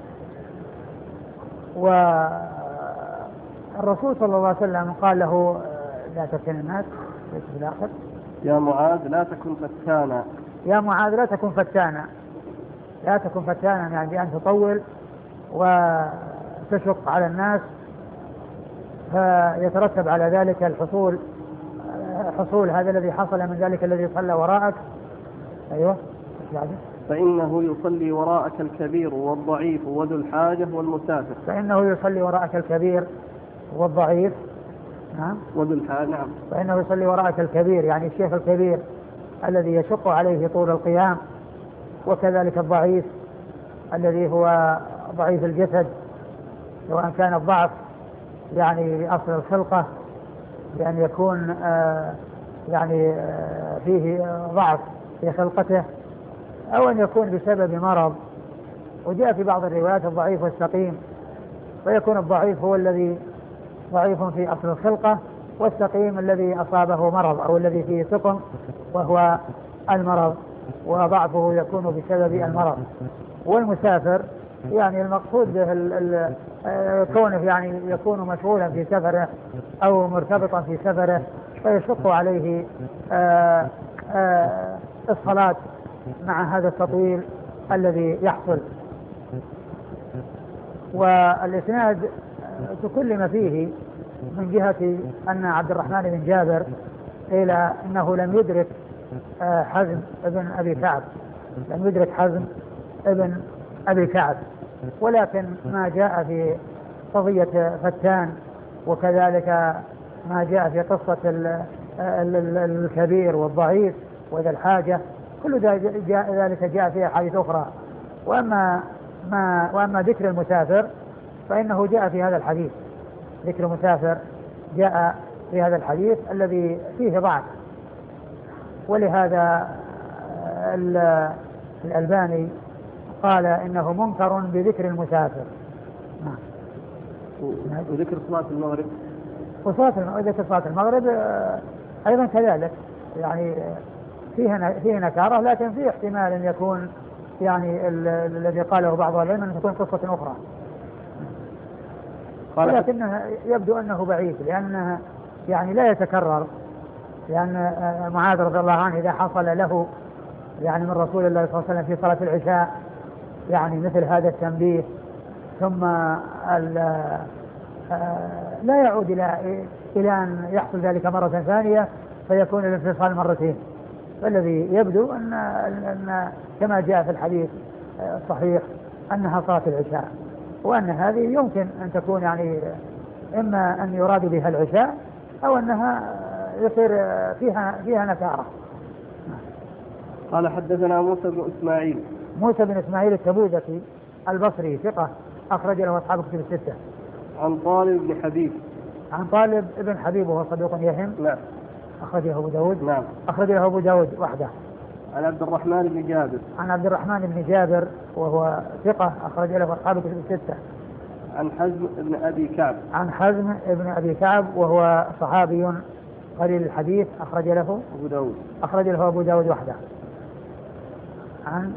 والرسول صلى الله عليه وسلم قال له: لا تفتن الناس، في الآخر: يا معاذ لا تكن فتانا. يا معاذ لا تكن فتانا، لا تكن فتانا يعني بأن تطول وتشق على الناس، فيترتب على ذلك حصول هذا الذي حصل من ذلك الذي صلى وراءك. أيوه. فإنه يصلي وراءك الكبير والضعيف وذو الحاجة والمسافر. فإنه يصلي وراءك الكبير والضعيف. نعم. وذو الحاجة. نعم. فإنه يصلي وراءك الكبير يعني الشيخ الكبير الذي يشق عليه طول القيام، وكذلك الضعيف الذي هو ضعيف الجسد، سواء كان الضعف يعني أصل الخلقة بأن يكون يعني فيه ضعف في خلقته، أو أن يكون بسبب مرض. وجاء في بعض الروايات الضعيف والسقيم، فيكون الضعيف هو الذي ضعيف في أصل الخلقة، والسقيم الذي أصابه مرض أو الذي فيه سقم وهو المرض، وضعفه يكون بسبب المرض. والمسافر يعني المقصود به كونه يعني يكون مشغولا في سفره أو مرتبطا في سفره، فيشق عليه الصلاة مع هذا التطويل الذي يحصل. والإسناد تكلم فيه من جهة أن عبد الرحمن بن جابر قيل إنه لم يدرك حزم ابن أبي كعب، لم يدرك حزم ابن أبي كعب، ولكن ما جاء في قضية فتان وكذلك ما جاء في قصة الكبير والضعيف وذا الحاجة، كل ذلك جاء في أحاديث أخرى. وأما ذكر المسافر فإنه جاء في هذا الحديث، ذكر المسافر جاء في هذا الحديث الذي فيه ضعف، ولهذا الألباني قال إنه منكر بذكر المسافر. وذكر صلاة المغرب. وذكر صلاة المغرب أيضا كذلك، يعني فيه نكارة، لكن فيه احتمال أن يكون يعني الذي قاله بعض العلماء أن تكون قصة أخرى، ولكنها يبدو أنه بعيد، لأنها يعني لا يتكرر، لأن معاذ رضي الله عنه إذا حصل له يعني من رسول الله صلى الله عليه وسلم في صلاة العشاء يعني مثل هذا التنبيه، ثم لا يعود إلى أن يحصل ذلك مرة ثانية فيكون الانفصال مرتين. فالذي يبدو أن كما جاء في الحديث الصحيح أنها صلاة العشاء، وأن هذه يمكن أن تكون يعني إما أن يراد بها العشاء أو أنها يصير فيها نكارة. قال حدثنا موسى بن إسماعيل التبوذكي البصري ثقة أخرج له أصحاب كتب الستة. عن طالب بن حبيب وهو صدوق يهم. نعم. أخرجه أبو داود. نعم. أخرجه أبو داود وحده. عن عبد الرحمن بن جابر وهو ثقة أخرج له أصحاب كتب الستة. عن حزم بن أبي كعب وهو صحابي قليل الحديث أخرج له أبو داود وحده. عن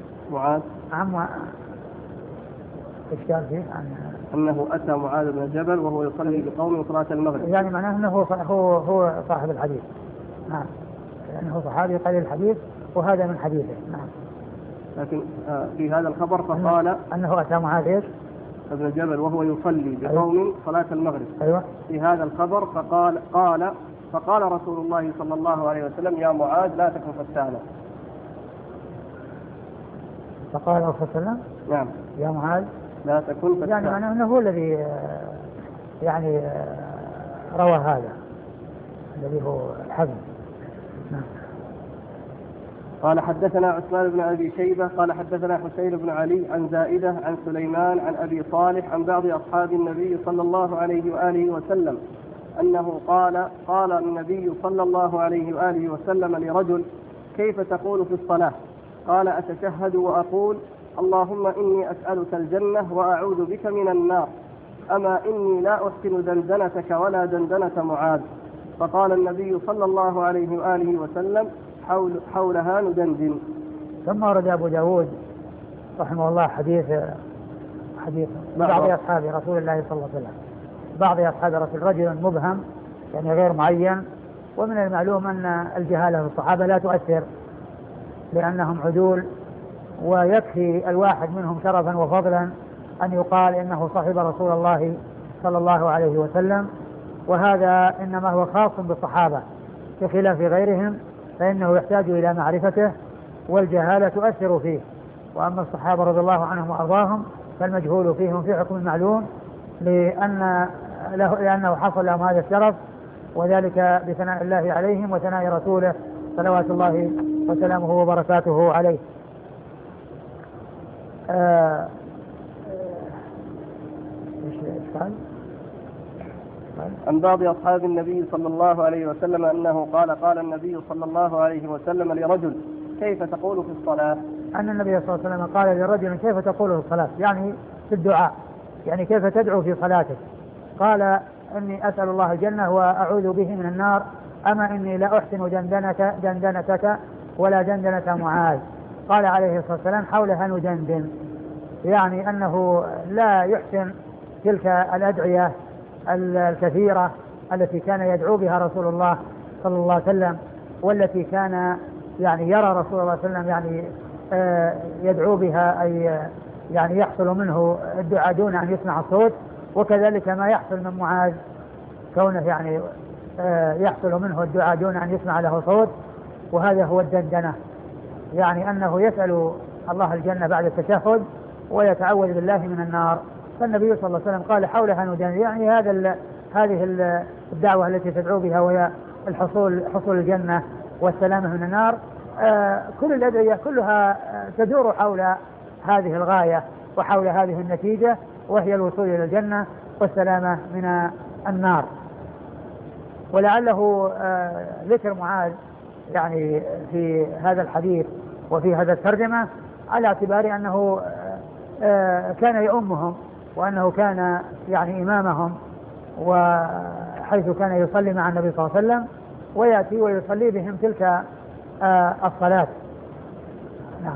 إيش قال فيه؟ أنه أتى معاذ بن جبل وهو يصلي بقوم صلاة المغرب، يعني معناه أنه هو صاحب الحديث. نعم، لأنه صحابي قليل الحديث وهذا من حديثه. نعم. لكن في هذا الخبر فقال أنه أتى معاذ ابن جبل وهو يصلي بقوم صلاة المغرب. أيوة. في هذا الخبر فقال رسول الله صلى الله عليه وسلم يا معاذ لا تكن فتانا. فقال رسول الله نعم يا معاذ لا تكن فتانا، يعني معناه أنه هو الذي يعني روى هذا الذي هو حزم. نعم. قال حدثنا عثمان بن أبي شيبة قال حدثنا حسين بن علي عن زائدة عن سليمان عن أبي صالح عن بعض أصحاب النبي صلى الله عليه وآله وسلم أنه قال النبي صلى الله عليه وآله وسلم لرجل كيف تقول في الصلاة؟ قال أتشهد وأقول اللهم إني أسألك الجنة وأعوذ بك من النار، أما إني لا أحسن دندنتك ولا دندنة معاذ. فقال النبي صلى الله عليه وآله وسلم حولها ندندن. ثم ورد أبو داود رحمه الله حديث بعض أصحاب رسول الله صلى الله عليه وسلم، بعض أصحاب رسول، رجل مبهم يعني غير معين، ومن المعلوم أن الجهالة في الصحابة لا تؤثر لأنهم عدول، ويكفي الواحد منهم شرفا وفضلا أن يقال إنه صاحب رسول الله صلى الله عليه وسلم، وهذا إنما هو خاص بالصحابة بخلاف غيرهم فإنه يحتاج إلى معرفته والجهالة تؤثر فيه. وأما الصحابة رضي الله عنهم وأرضاهم فالمجهول فيهم في حكم المعلوم لأنه حصل لهم هذا الشرف، وذلك بثناء الله عليهم وثناء رسوله صلوات الله وسلامه وبركاته عليه. عن بعض أصحاب النبي صلى الله عليه وسلم أنه قال النبي صلى الله عليه وسلم لرجل كيف تقول في الصلاة؟ أن النبي صلى الله عليه وسلم قال لرجل كيف تقول في الصلاة، يعني في الدعاء، يعني كيف تدعو في صلاتك؟ قال إني أسأل الله الجنة وأعوذ به من النار، أما إني لا أحسن دندنتك ولا دندنة معاذ. قال عليه الصلاة والسلام حولها ندندن، يعني أنه لا يحسن تلك الأدعية الكثيرة التي كان يدعو بها رسول الله صلى الله عليه وسلم، والتي كان يعني يرى رسول الله صلى الله عليه وسلم يعني يدعو بها، أي يعني يحصل منه الدعاء دون أن يسمع الصوت، وكذلك ما يحصل من معاذ كونه يعني يحصل منه الدعاء دون أن يسمع له صوت، وهذا هو الدندنة، يعني أنه يسأل الله الجنة بعد التشهد ويتعوذ بالله من النار. فالنبي صلى الله عليه وسلم قال حولها ندندن، يعني هذه الدعوة التي تدعو بها وهي حصول الجنة والسلامة من النار، كل الأدعية كلها تدور حول هذه الغاية وحول هذه النتيجة، وهي الوصول إلى الجنة والسلامة من النار. ولعله ذكر معاذ يعني في هذا الحديث وفي هذا الترجمة على اعتبار أنه كان يؤمهم وأنه كان يعني إمامهم، وحيث كان يصلي مع النبي صلى الله عليه وسلم ويأتي ويصلي بهم تلك الصلاة. نعم.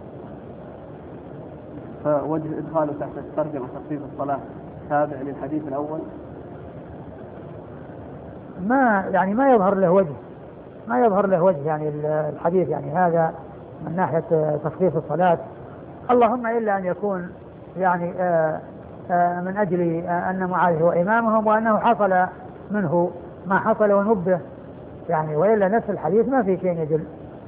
فوجه إدخاله تحت الترجمة تخفيف الصلاة تابع للحديث الأول؟ ما يظهر له وجه يعني الحديث يعني هذا من ناحية تخفيف الصلاة، اللهم إلا أن يكون يعني من أجل أن معاذ هو إمامهم وأنه حصل منه ما حصل ونبه يعني، وإلا نفس الحديث ما في شيء يدل.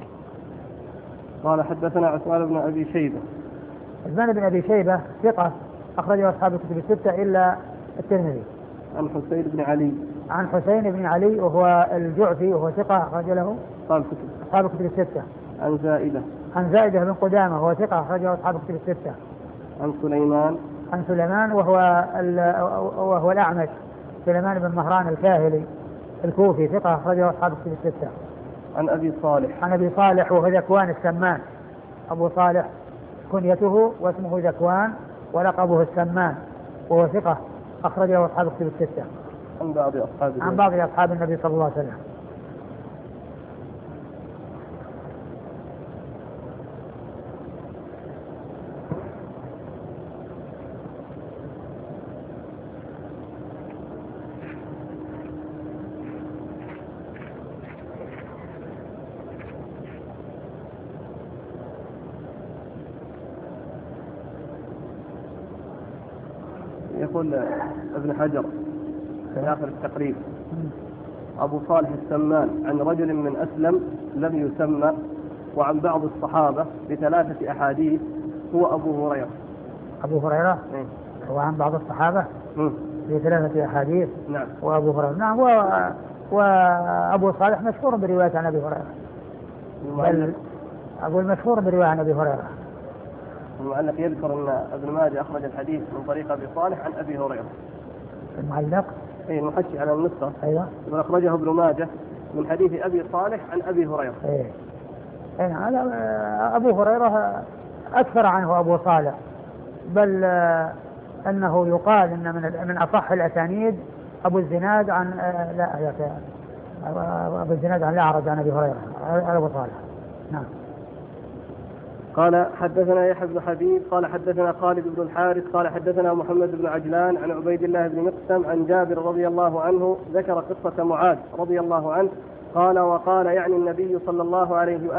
قال حدثنا عثمان بن أبي شيبة. عثمان بن أبي شيبة ثقة أخرجه أصحاب الكتب الستة إلا الترمذي. عن حسين بن علي. عن حسين بن علي وهو الجعفي وهو ثقة أخرج له أصحاب الكتب الستة. عن زائدة بن قدامة وهو ثقة أخرجه أصحاب الكتب الستة. عن سليمان وهو الأعمش سليمان بن مهران الكاهلي الكوفي ثقة أخرجه أصحاب الكتب الستة. عن أبي صالح وهو ذكوان السمان، أبو صالح كنيته واسمه ذكوان ولقبه السمان وهو ثقة أخرجه أصحاب الكتب الستة. عن بعض أصحاب النبي صلى الله عليه وسلم. يقول ابن حجر في آخر التقريب: أبو صالح السمان عن رجل من أسلم لم يسمى، وعن بعض الصحابة بثلاثة أحاديث هو أبو هريرة. أبو هريرة؟ وعن بعض الصحابة بثلاثة أحاديث. نعم. وأبو هريرة. نعم. وأبو صالح مشهور برواية عن أبي هريرة. أقول مشهور برواية عن أبي هريرة. المعلق يذكر أن ابن ماجه أخرج الحديث من طريق أبي صالح عن أبي هريرة. المعلق؟ أي المحشي على النسخة. أيوة. أخرجه ابن ماجه من حديث أبي صالح عن أبي هريرة. هذا أبو هريرة أكثر عنه أبو صالح، بل أنه يقال أن من أصح الأسانيد أبو الزناد عن أبو الزناد عن الأعرج عن أبي هريرة أبو صالح. نعم. قال حدثنا يحيى بن حبيب قال حدثنا خالد بن الحارث قال حدثنا محمد بن عجلان عن عبيد الله بن مقسم عن جابر رضي الله عنه ذكر قصة معاذ رضي الله عنه قال: وقال يعني النبي صلى الله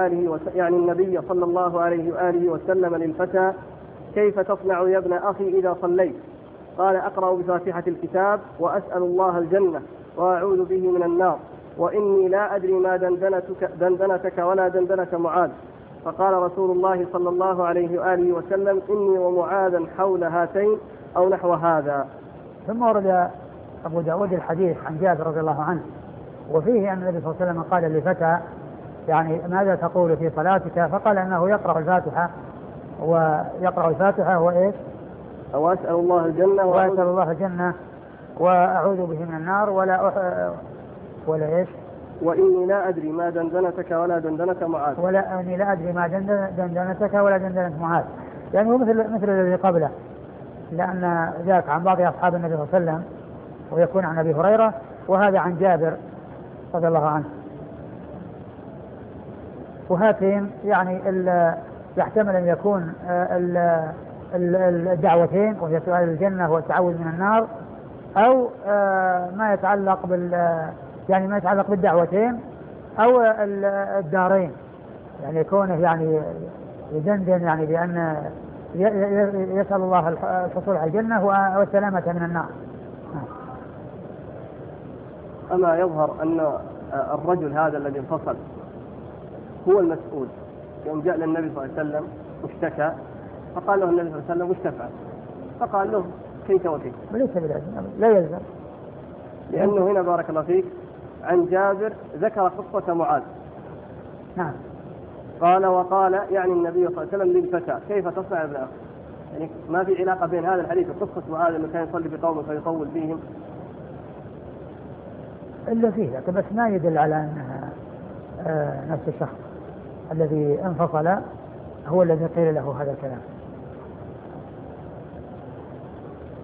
عليه وآله وسلم للفتى: كيف تصنع يا ابن أخي إذا صليت؟ قال: أقرأ بفاتحة الكتاب وأسأل الله الجنة وأعوذ به من النار، وإني لا أدري ما دندنتك ولا دندنة معاذ. فقال رسول الله صلى الله عليه وآله وسلم: إني ومعاذا حول هاتين أو نحو هذا. ثم ورد أبو داود الحديث عن جابر رضي الله عنه، وفيه أن النبي صلى الله عليه وسلم قال لفتى: يعني ماذا تقول في صلاتك؟ فقال أنه يقرأ الفاتحة وإيش؟ وأسأل الله الجنة وأعوذ به من النار ولا إيش؟ وإني لا أدري ما دندنتك ولا دندنة معاذ. إني لا أدري ما دندنتك ولا دندنة معاذ. يعني هو مثل الذي قبله، لأن ذاك عن بعض أصحاب النبي صلى الله عليه وسلم ويكون عن أبي هريرة، وهذا عن جابر رضي الله عنه. وهاتين يعني يحتمل أن يكون الدعوتين، وهي سؤال الجنة والتعوذ من النار، أو ما يتعلق ما يتعلق بالدعوتين أو الدارين، يعني يكونه يعني يدندن يعني بأن يسأل الله الحصول على الجنة والسلامة من النار. أما يظهر أن الرجل هذا الذي انفصل هو المسؤول. يوم جاء للنبي صلى الله عليه وسلم واشتكى، فقال له النبي صلى الله عليه وسلم: وش تفعل؟ فقال له: كيف وكيف. ليس بلازم، لا يلزم، لأنه هنا بارك الله فيك عن جابر ذكر قصة معاذ. نعم. قال: وقال يعني النبي صلى الله عليه وسلم للفتى: كيف تصنع يا ابن أخي؟ يعني ما في علاقة بين هذا الحديث وقصة معاذ أنه كان يصلي بقومه فيطول فيهم إلا فيه، لكن بس ما يدل على أنها نفس الشخص الذي انفصل هو الذي قيل له هذا الكلام.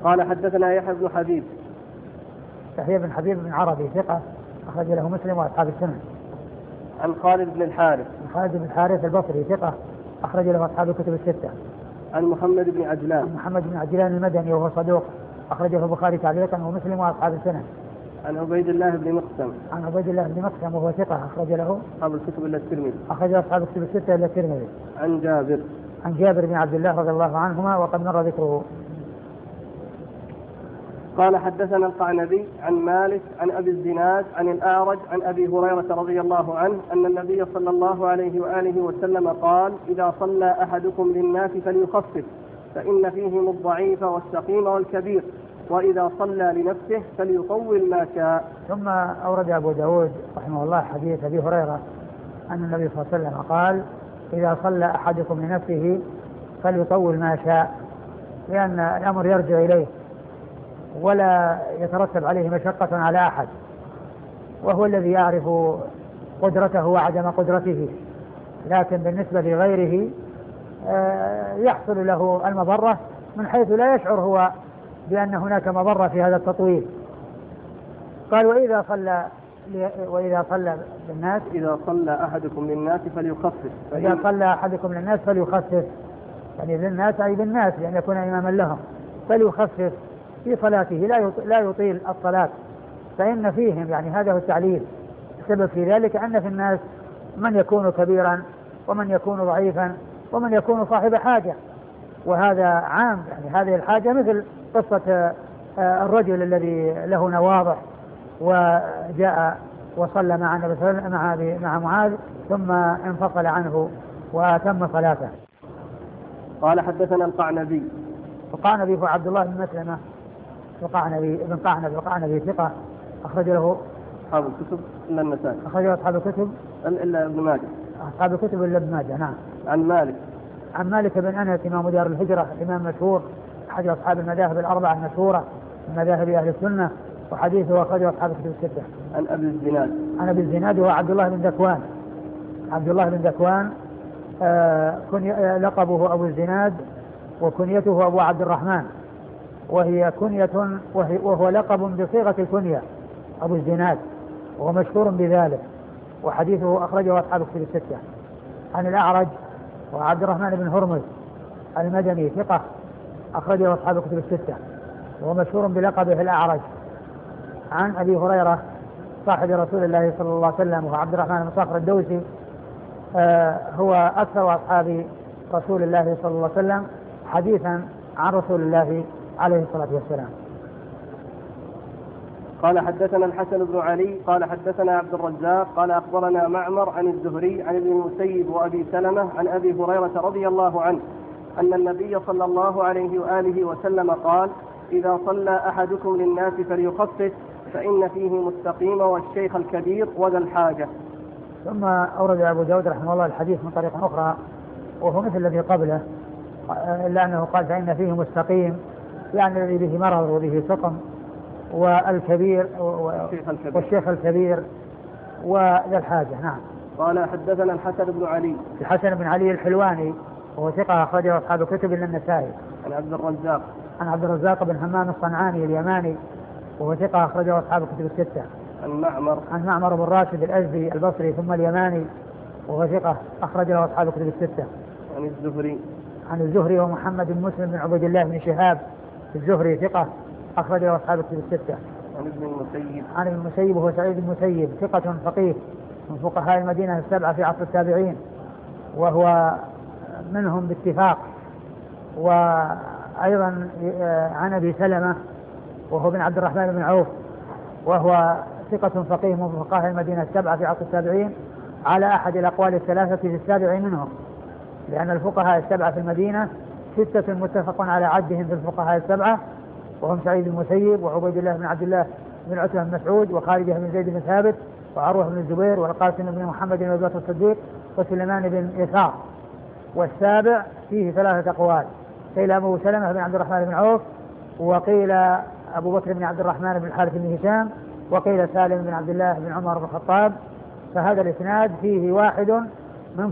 قال حدثنا يحيى بن حبيب. يحيى بن حبيب بن عربي ثقة أخرج له مسلم وأصحاب السنن. عن خالد بن الحارث. خالد بن الحارث البصري ثقة أخرج له أصحاب الكتب الستة. عن محمد بن عجلان. محمد بن عجلان المدني وهو صدوق أخرجه البخاري تعليقا ومسلم وأصحاب السنن. عن عبيد الله بن مقسم. عن عبيد الله بن مقسم وهو ثقة أخرج له أصحاب الكتب إلا الترمذي. أخرج أصحاب الكتب الستة إلا الترمذي. عن جابر. عن جابر بن عبد الله رضي الله عنهما وقد مر ذكره. قال حدثنا القعنبي عن مالك عن أبي الزناد عن الأعرج عن أبي هريرة رضي الله عنه أن النبي صلى الله عليه وآله وسلم قال: إذا صلى أحدكم للناس فليخفف فإن فيهم الضعيف والسقيم والكبير، وإذا صلى لنفسه فليطول ما شاء. ثم أورد أبو داود رحمه الله حديث أبي هريرة أن النبي صلى الله عليه وسلم قال: إذا صلى أحدكم لنفسه فليطول ما شاء، لأن الأمر يرجع إليه ولا يترتب عليه مشقة على أحد، وهو الذي يعرف قدرته وعدم قدرته، لكن بالنسبة لغيره يحصل له المضرة من حيث لا يشعر هو بأن هناك مضرة في هذا التطويل. قال: وإذا صلى للناس، إذا صلى أحدكم للناس فليخفف. إذا صلى أحدكم للناس فليخفف، يعني للناس أي بالناس لأن يكون إماما لهم، فليخفف في صلاته لا يطيل الصلاة، فإن فيهم، يعني هذا هو التعليل، السبب في ذلك أن في الناس من يكون كبيرا ومن يكون ضعيفا ومن يكون صاحب حاجة، وهذا عام، يعني هذه الحاجة مثل قصة الرجل الذي له نواضح وجاء وصلى مع معاذ ثم انفصل عنه وتم صلاته. قال حدثنا القعنبي. القعنبي هو عبد الله بن مسلمة القعنبي ثقة أخرج له أصحاب الكتب إلا النسائي. أخرج له أصحاب الكتب إلا ابن ماجه. أصحاب الكتب إلا ابن ماجه. نعم. عن مالك بن أنس إمام دار الهجرة، إمام مشهور، أحد أصحاب المذاهب الأربعة المشهورة من مذاهب أهل السنة، وحديثه أخرجه أصحاب الكتب الستة. عن أبي الزناد هو عبد الله بن ذكوان لقبه أبو الزناد وكنيته أبو عبد الرحمن، وهو لقب بصيغة الكنية أبو الزناد، وهو مشهور بذلك، وحديثه أخرجه أصحاب الكتب الستة. عن الأعرج وعبد الرحمن بن هرمز المدني ثقة أخرجه أصحاب الكتب الستة، وهو مشهور بلقبه الأعرج. عن أبي هريرة صاحب رسول الله صلى الله عليه وسلم وهو عبد الرحمن بن صخر الدوسي، هو أكثر أصحاب رسول الله صلى الله عليه وسلم حديثا عن رسول الله عليه الصلاة والسلام. قال حدثنا الحسن بن علي قال حدثنا عبد الرزاق قال أخبرنا معمر عن الزهري عن ابن المسيب وأبي سلمة عن أبي هريرة رضي الله عنه أن النبي صلى الله عليه وآله وسلم قال: إذا صلى أحدكم للناس فليخفف فإن فيهم السقيم والشيخ الكبير وذا الحاجة. ثم أورد أبو داود رحمه الله الحديث من طريق أخرى وهو مثل الذي قبله، إلا أنه قال: فإن فيهم السقيم، يعني الذي به مرض وبه سقم، والكبير والشيخ الكبير وذا الحاجة. نعم. قال حدثنا الحسن بن علي الحلواني وهو ثقة أخرجه أصحاب الكتب إلا النسائي. عن عبد الرزاق بن همام الصنعاني اليماني وهو ثقة أخرجه أصحاب الكتب الستة. عن معمر بن راشد الأزدي البصري ثم اليماني وهو ثقة أخرجه أصحاب الكتب الستة. عن الزهري ومحمد بن مسلم بن عبيد الله بن شهاب الزهري ثقة أخرجه أصحاب الكتب الستة. عن ابن المسيب وهو سعيد بن المسيب ثقة فقيه من فقهاء المدينة السبعة في عصر التابعين، وهو منهم باتفاق. وأيضا عن أبي سلمة وهو بن عبد الرحمن بن عوف وهو ثقة فقيه من فقهاء المدينة السبعة في عصر التابعين، على أحد الأقوال الثلاثة في السابع منهم، لأن الفقهاء السبعة في المدينة ستة متفق على عدهم في الفقهاء السبعة، وهم سعيد بن المسيب وعبيد الله بن عبد الله بن عتبة بن مسعود وخالد بن زيد بن ثابت وعروة بن الزبير والقاسم بن محمد بن أبي بكر الصديق وسليمان بن يسار. والسابع فيه ثلاثة أقوال، قيل أبو سلمة بن عبد الرحمن بن عوف، وقيل أبو بكر بن عبد الرحمن بن الحارث بن هشام، وقيل سالم بن عبد الله بن عمر بن الخطاب. فهذا الإسناد فيه واحد من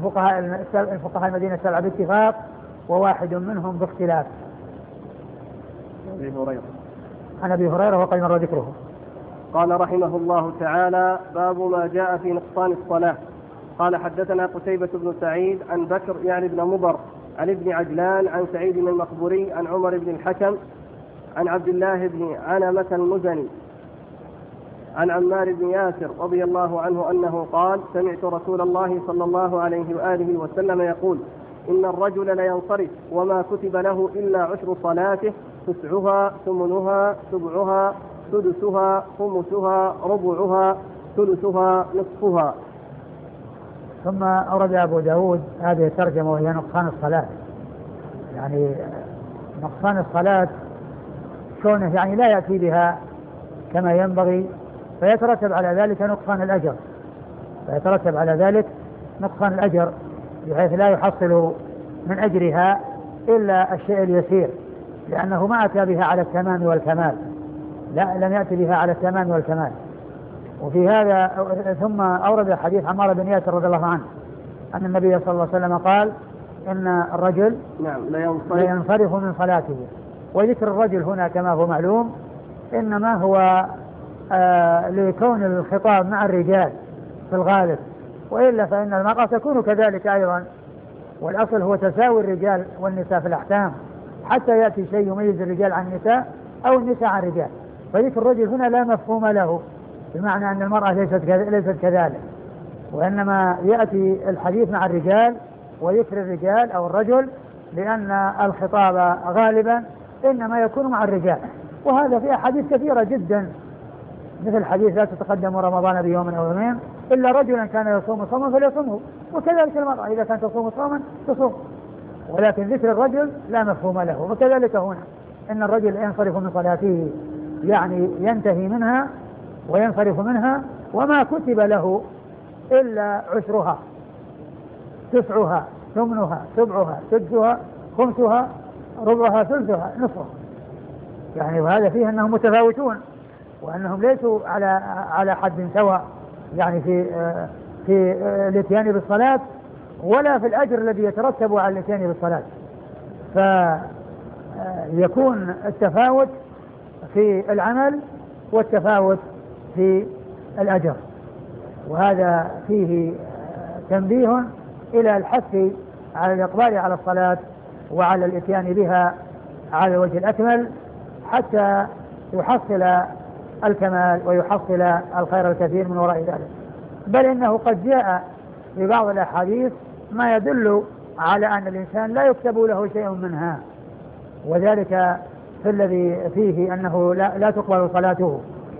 فقهاء المدينة السبعة باتفاق وواحد منهم باختلاف. أبي هريرة. عن أبي هريرة وقد مر ذكره. قال رحمه الله تعالى: باب ما جاء في نقصان الصلاة. قال حدثنا قتيبة بن سعيد عن بكر يعني بن مضر عن ابن عجلان عن سعيد بن المقبوري عن عمر بن الحكم عن عبد الله بن عنمة المزني عن عمار بن ياسر رضي الله عنه أنه قال: سمعت رسول الله صلى الله عليه وآله وسلم يقول: إن الرجل لينصرف وما كتب له إلا عشر صلاته، تسعها، ثمنها، سبعها، سدسها، خمسها، ربعها، ثلثها، نصفها. ثم أورد أبو داود هذه الترجمة وهي نقصان الصلاة. يعني نقصان الصلاة كونه يعني لا يأتي بها كما ينبغي، فيترتب على ذلك نقصان الأجر، بحيث لا يحصل من أجرها إلا الشيء اليسير، لأنه ما أتى بها على التمام والكمال، لم يأتي بها على التمام والكمال. وفي هذا ثم أورد حديث عمار بن ياسر رضي الله عنه أن النبي صلى الله عليه وسلم قال: إن الرجل لينصرف من صلاته. وذكر الرجل هنا كما هو معلوم إنما هو لكون الخطاب مع الرجال في الغالب، وإلا فإن المرأة تكون كذلك أيضا، والأصل هو تساوي الرجال والنساء في الأحكام، حتى يأتي شيء يميز الرجال عن النساء أو النساء عن الرجال. فذكر الرجل هنا لا مفهوم له، بمعنى أن المرأة ليست كذلك، وإنما يأتي الحديث مع الرجال وذكر الرجال أو الرجل، لأن الخطاب غالبا إنما يكون مع الرجال. وهذا في أحاديث كثيرة جدا، مثل حديث: لا تتقدم رمضان بيوم أو يومين إلا رجلا كان يصوم صوما فليصومه. وكذلك المرأة إذا كانت تصوم صوما تصوم، ولكن ذكر الرجل لا مفهوم له. وكذلك هنا إن الرجل ينصرف من صلاته يعني ينتهي منها وينصرف منها وما كتب له إلا عشرها، تسعها، ثمنها، سبعها، سدسها، خمسها، ربعها، ثلثها، نصفها. يعني وهذا فيه أنهم متفاوتون، وأنهم ليسوا على حد سواء، يعني في الاتيان بالصلاة ولا في الأجر الذي يترتب على الاتيان بالصلاة. فيكون التفاوت في العمل والتفاوت في الأجر. وهذا فيه تنبيه إلى الحث على الإقبال على الصلاة وعلى الاتيان بها على الوجه الأكمل، حتى يحصل الكمال ويحصل الخير الكثير من وراء ذلك. بل إنه قد جاء في بعض الأحاديث ما يدل على أن الإنسان لا يكتب له شيء منها، وذلك في الذي فيه أنه لا تقبل صلاته.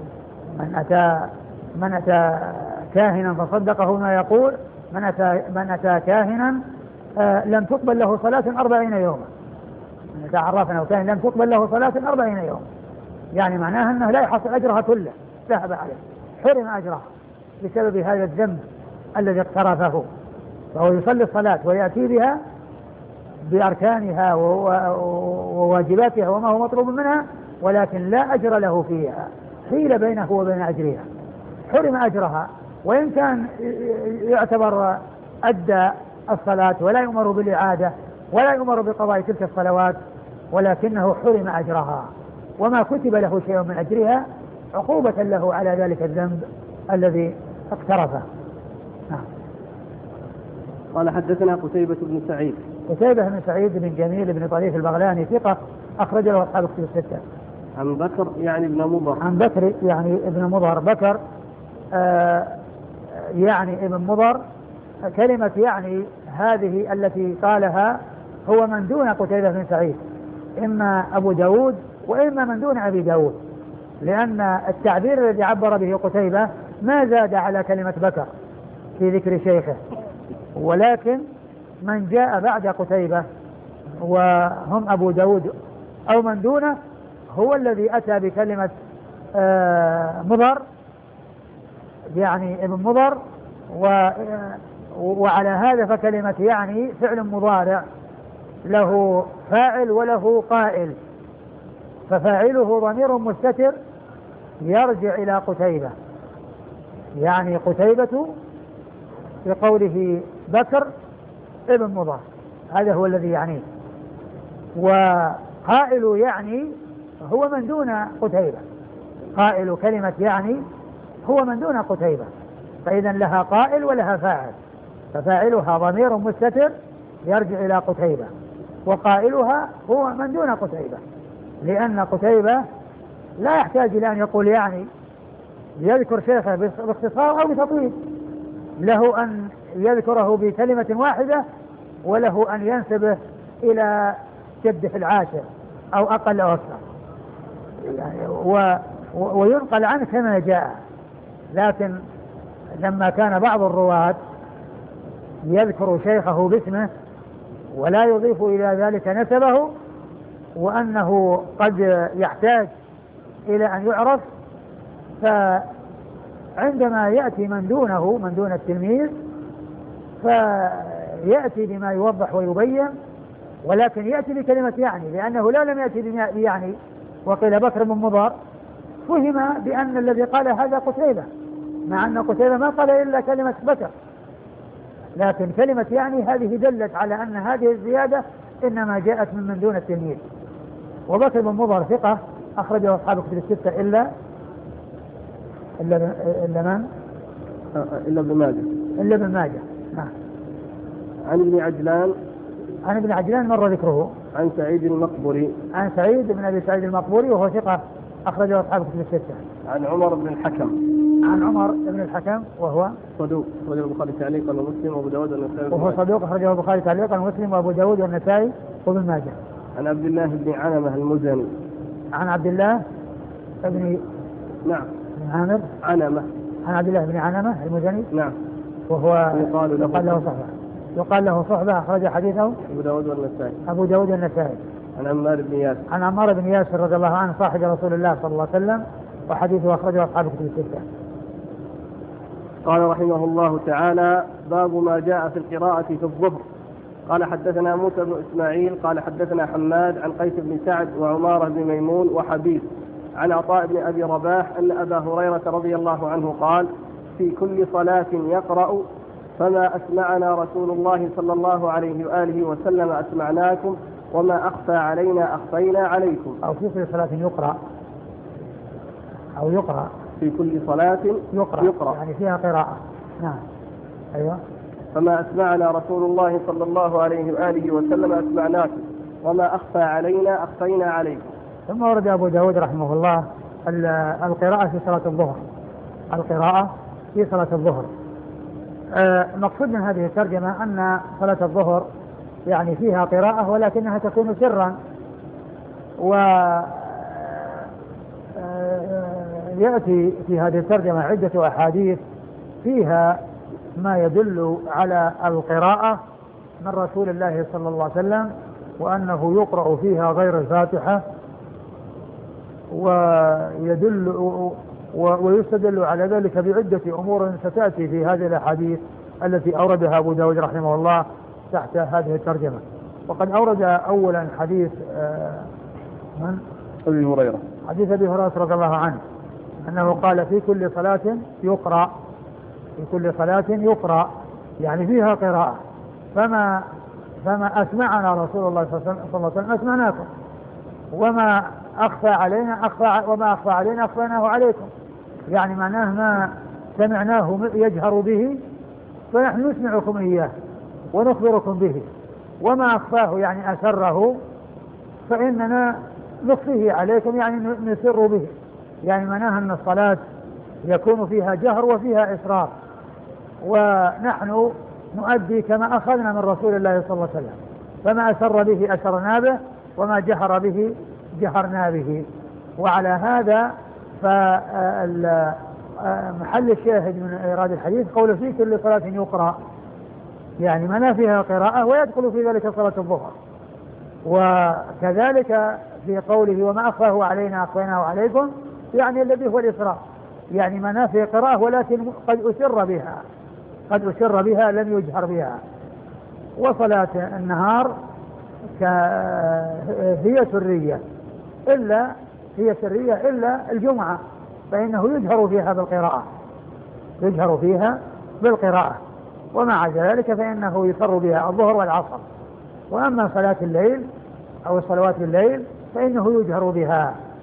من أتى كاهنا فصدقه ما يقول، من أتى كاهنا لم تقبل له صلاة 40 يوما، من أتى عرافا أو كاهنا لم تقبل له صلاة 40 يوما، يعني معناها أنه لا يحصل أجرها كله، ذهب عليه، حرم أجرها بسبب هذا الذنب الذي اقترفه. فهو يصلي الصلاة ويأتي بها بأركانها وواجباتها وما هو مطلوب منها، ولكن لا أجر له فيها، حيل بينه وبين أجرها، حرم أجرها. وإن كان يعتبر أدى الصلاة ولا يؤمر بالإعادة ولا يؤمر بقضاء تلك الصلوات، ولكنه حرم أجرها وما كتب له شيء من أجرها عقوبة له على ذلك الذنب الذي اقترفه. قال حدثنا قتيبة بن سعيد. قتيبة بن سعيد بن جميل بن طريف البغلاني ثقة أخرج له أصحاب الكتب الستة. عن بكر يعني ابن مضر. عن بكر يعني ابن مضر. بكر يعني ابن مضر. كلمة يعني هذه التي قالها هو من دون قتيبة بن سعيد، إما أبو داود وإما من دون أبي داود، لأن التعبير الذي عبر به قتيبة ما زاد على كلمة بكر في ذكر شيخه، ولكن من جاء بعد قتيبة وهم أبو داود أو من دونه هو الذي أتى بكلمة مضر، يعني ابن مضر. وعلى هذا فكلمة يعني فعل مضارع له فاعل وله قائل، ففاعله ضمير مستتر يرجع إلى قتيبة، يعني قتيبة بقوله بكر ابن مضر، هذا هو الذي يعنيه. وقائل يعني هو من دون قتيبة، قائل كلمة يعني هو من دون قتيبة، فإذا لها قائل ولها فاعل، ففاعلها ضمير مستتر يرجع إلى قتيبة، وقائلها هو من دون قتيبة، لأن قتيبة لا يحتاج إلى أن يقول يعني يذكر شيخه باختصار أو بتطويل، له أن يذكره بكلمة واحدة وله أن ينسبه إلى جده العاشر أو أقل أو أكثر يعني وينقل عنه كما جاء. لكن لما كان بعض الرواة يذكر شيخه باسمه ولا يضيف إلى ذلك نسبه وأنه قد يحتاج إلى أن يعرف، فعندما يأتي من دونه من دون التلميذ فيأتي بما يوضح ويبين، ولكن يأتي بكلمة يعني، لأنه لا لم يأتي بيعني وقيل بكر بن مضر فهم بأن الذي قال هذا قتيبة، مع أن قتيبة ما قال إلا كلمة بكر، لكن كلمة يعني هذه دلت على أن هذه الزيادة إنما جاءت من دون التلميذ. وبكر بن مضر ثقة أخرجه أصحاب الكتب الستة إلا من؟ إلا ابن ماجه. إلا ابن ماجه. نعم. عن ابن عجلان. عن ابن عجلان مر ذكره. عن سعيد المقبري. عن سعيد بن أبي سعيد المقبري وهو ثقة أخرجه أصحاب الكتب الستة. عن عمر بن الحكم. عن عمر بن الحكم وهو صدوق أخرجه البخاري تعليقا ومسلم وأبو داود والنسائي. وهو صدوق أخرجه البخاري تعليقا ومسلم وأبو داود والنسائي وابن ماجه. عن عبد الله بن عنمة المزني. عن عبد الله بن نعم بن عامر عنمة. عن عبد الله بن عنمة المزني. نعم. وهو يقال له صحبة أخرج حديثه أبو داود والنسائي. أبو داود والنسائي. عن عمار بن ياسر. عن عمار بن ياسر رضي الله عنه صاحب رسول الله صلى الله عليه وسلم وحديثه أخرجه أصحاب الكتب الستة. قال رحمه الله تعالى: باب ما جاء في القراءة في الظهر. قال حدثنا موسى بن إسماعيل قال حدثنا حماد عن قيس بن سعد وعمارة بن ميمون وحبيب عن عطاء بن أبي رباح أن أبا هريرة رضي الله عنه قال: في كل صلاة يقرأ فما أسمعنا رسول الله صلى الله عليه وآله وسلم أسمعناكم وما أخفى علينا أخفينا عليكم. أو في كل صلاة يقرأ أو يقرأ في كل صلاة يقرأ يعني فيها قراءة. نعم. أيوة. فما أسمعنا رسول الله صلى الله عليه وآله وسلم أسمعناكم وما أخفى علينا أخفينا عليكم. ثم ورد أبو داود رحمه الله القراءة في صلاة الظهر. القراءة في صلاة الظهر. مقصود من هذه الترجمة أن صلاة الظهر يعني فيها قراءة ولكنها تكون سرا، ويأتي في هذه الترجمة عدة أحاديث فيها ما يدل على القراءة من رسول الله صلى الله عليه وسلم، وأنه يقرأ فيها غير الفاتحة، ويستدل على ذلك بعدة أمور ستأتي في هذه الأحاديث التي أوردها أبو داود رحمه الله تحت هذه الترجمة. وقد أورد أولا حديث من؟ أبي هريرة. حديث أبي هريرة رضي الله عنه أنه قال: في كل صلاة يقرأ. في كل صلاة يقرأ يعني فيها قراءة. فما أسمعنا رسول الله صلى الله عليه وسلم أسمعناكم وما أخفى علينا أخفيناه عليكم، يعني معناه ما سمعناه يجهر به فنحن نسمعكم إياه ونخبركم به، وما أخفاه يعني أسره فإننا نخفيه عليكم يعني نسر به، يعني معناه أن الصلاة يكون فيها جهر وفيها إسرار، ونحن نؤدي كما أخذنا من رسول الله صلى الله عليه وسلم، فما أسر به أسرنا به وما جهر به جهرنا به. وعلى هذا فمحل الشاهد من إيراد الحديث قوله: في كل صلاة يقرأ، يعني ما فيها قراءة ويدخل في ذلك صلاة الظهر. وكذلك في قوله: وما أخفاه علينا أخفيناه عليكم، يعني الذي هو الإسراء، يعني ما فيه قراءة ولكن قد أسر بها لم يجهر بها. وصلاة النهار هي سرية إلا الجمعة، فإنه يجهر فيها بالقراءة، ومع ذلك فإنه يسر بها الظهر والعصر. وأما صلاة الليل أو صلوات الليل فإنه يجهر بها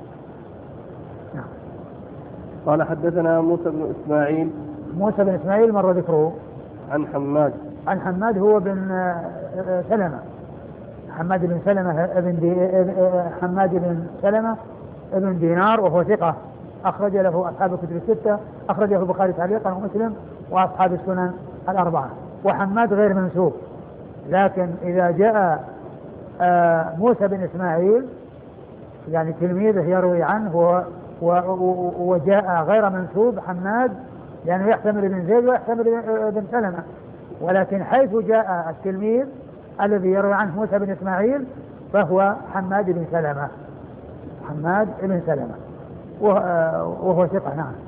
قال حدثنا موسى بن إسماعيل. موسى بن إسماعيل مر ذكره. عن حماد. عن حماد هو بن سلمة، حماد بن سلمة حماد بن سلمة ابن دينار، وهو ثقة أخرج له أصحاب الكتب الستة، أخرجه البخاري تعليقا ومسلم وأصحاب السنن الأربعة. وحماد غير منسوب، لكن إذا جاء موسى بن إسماعيل يعني تلميذه يروي عنه وجاء غير منسوب حماد، لأنه يعني يحتمل ابن زيد ويحتمل ابن سلمة، ولكن حيث جاء التلميذ الذي يروي عنه موسى بن إسماعيل فهو حماد بن سلمة، حماد بن سلمة وهو ثقة. نعم.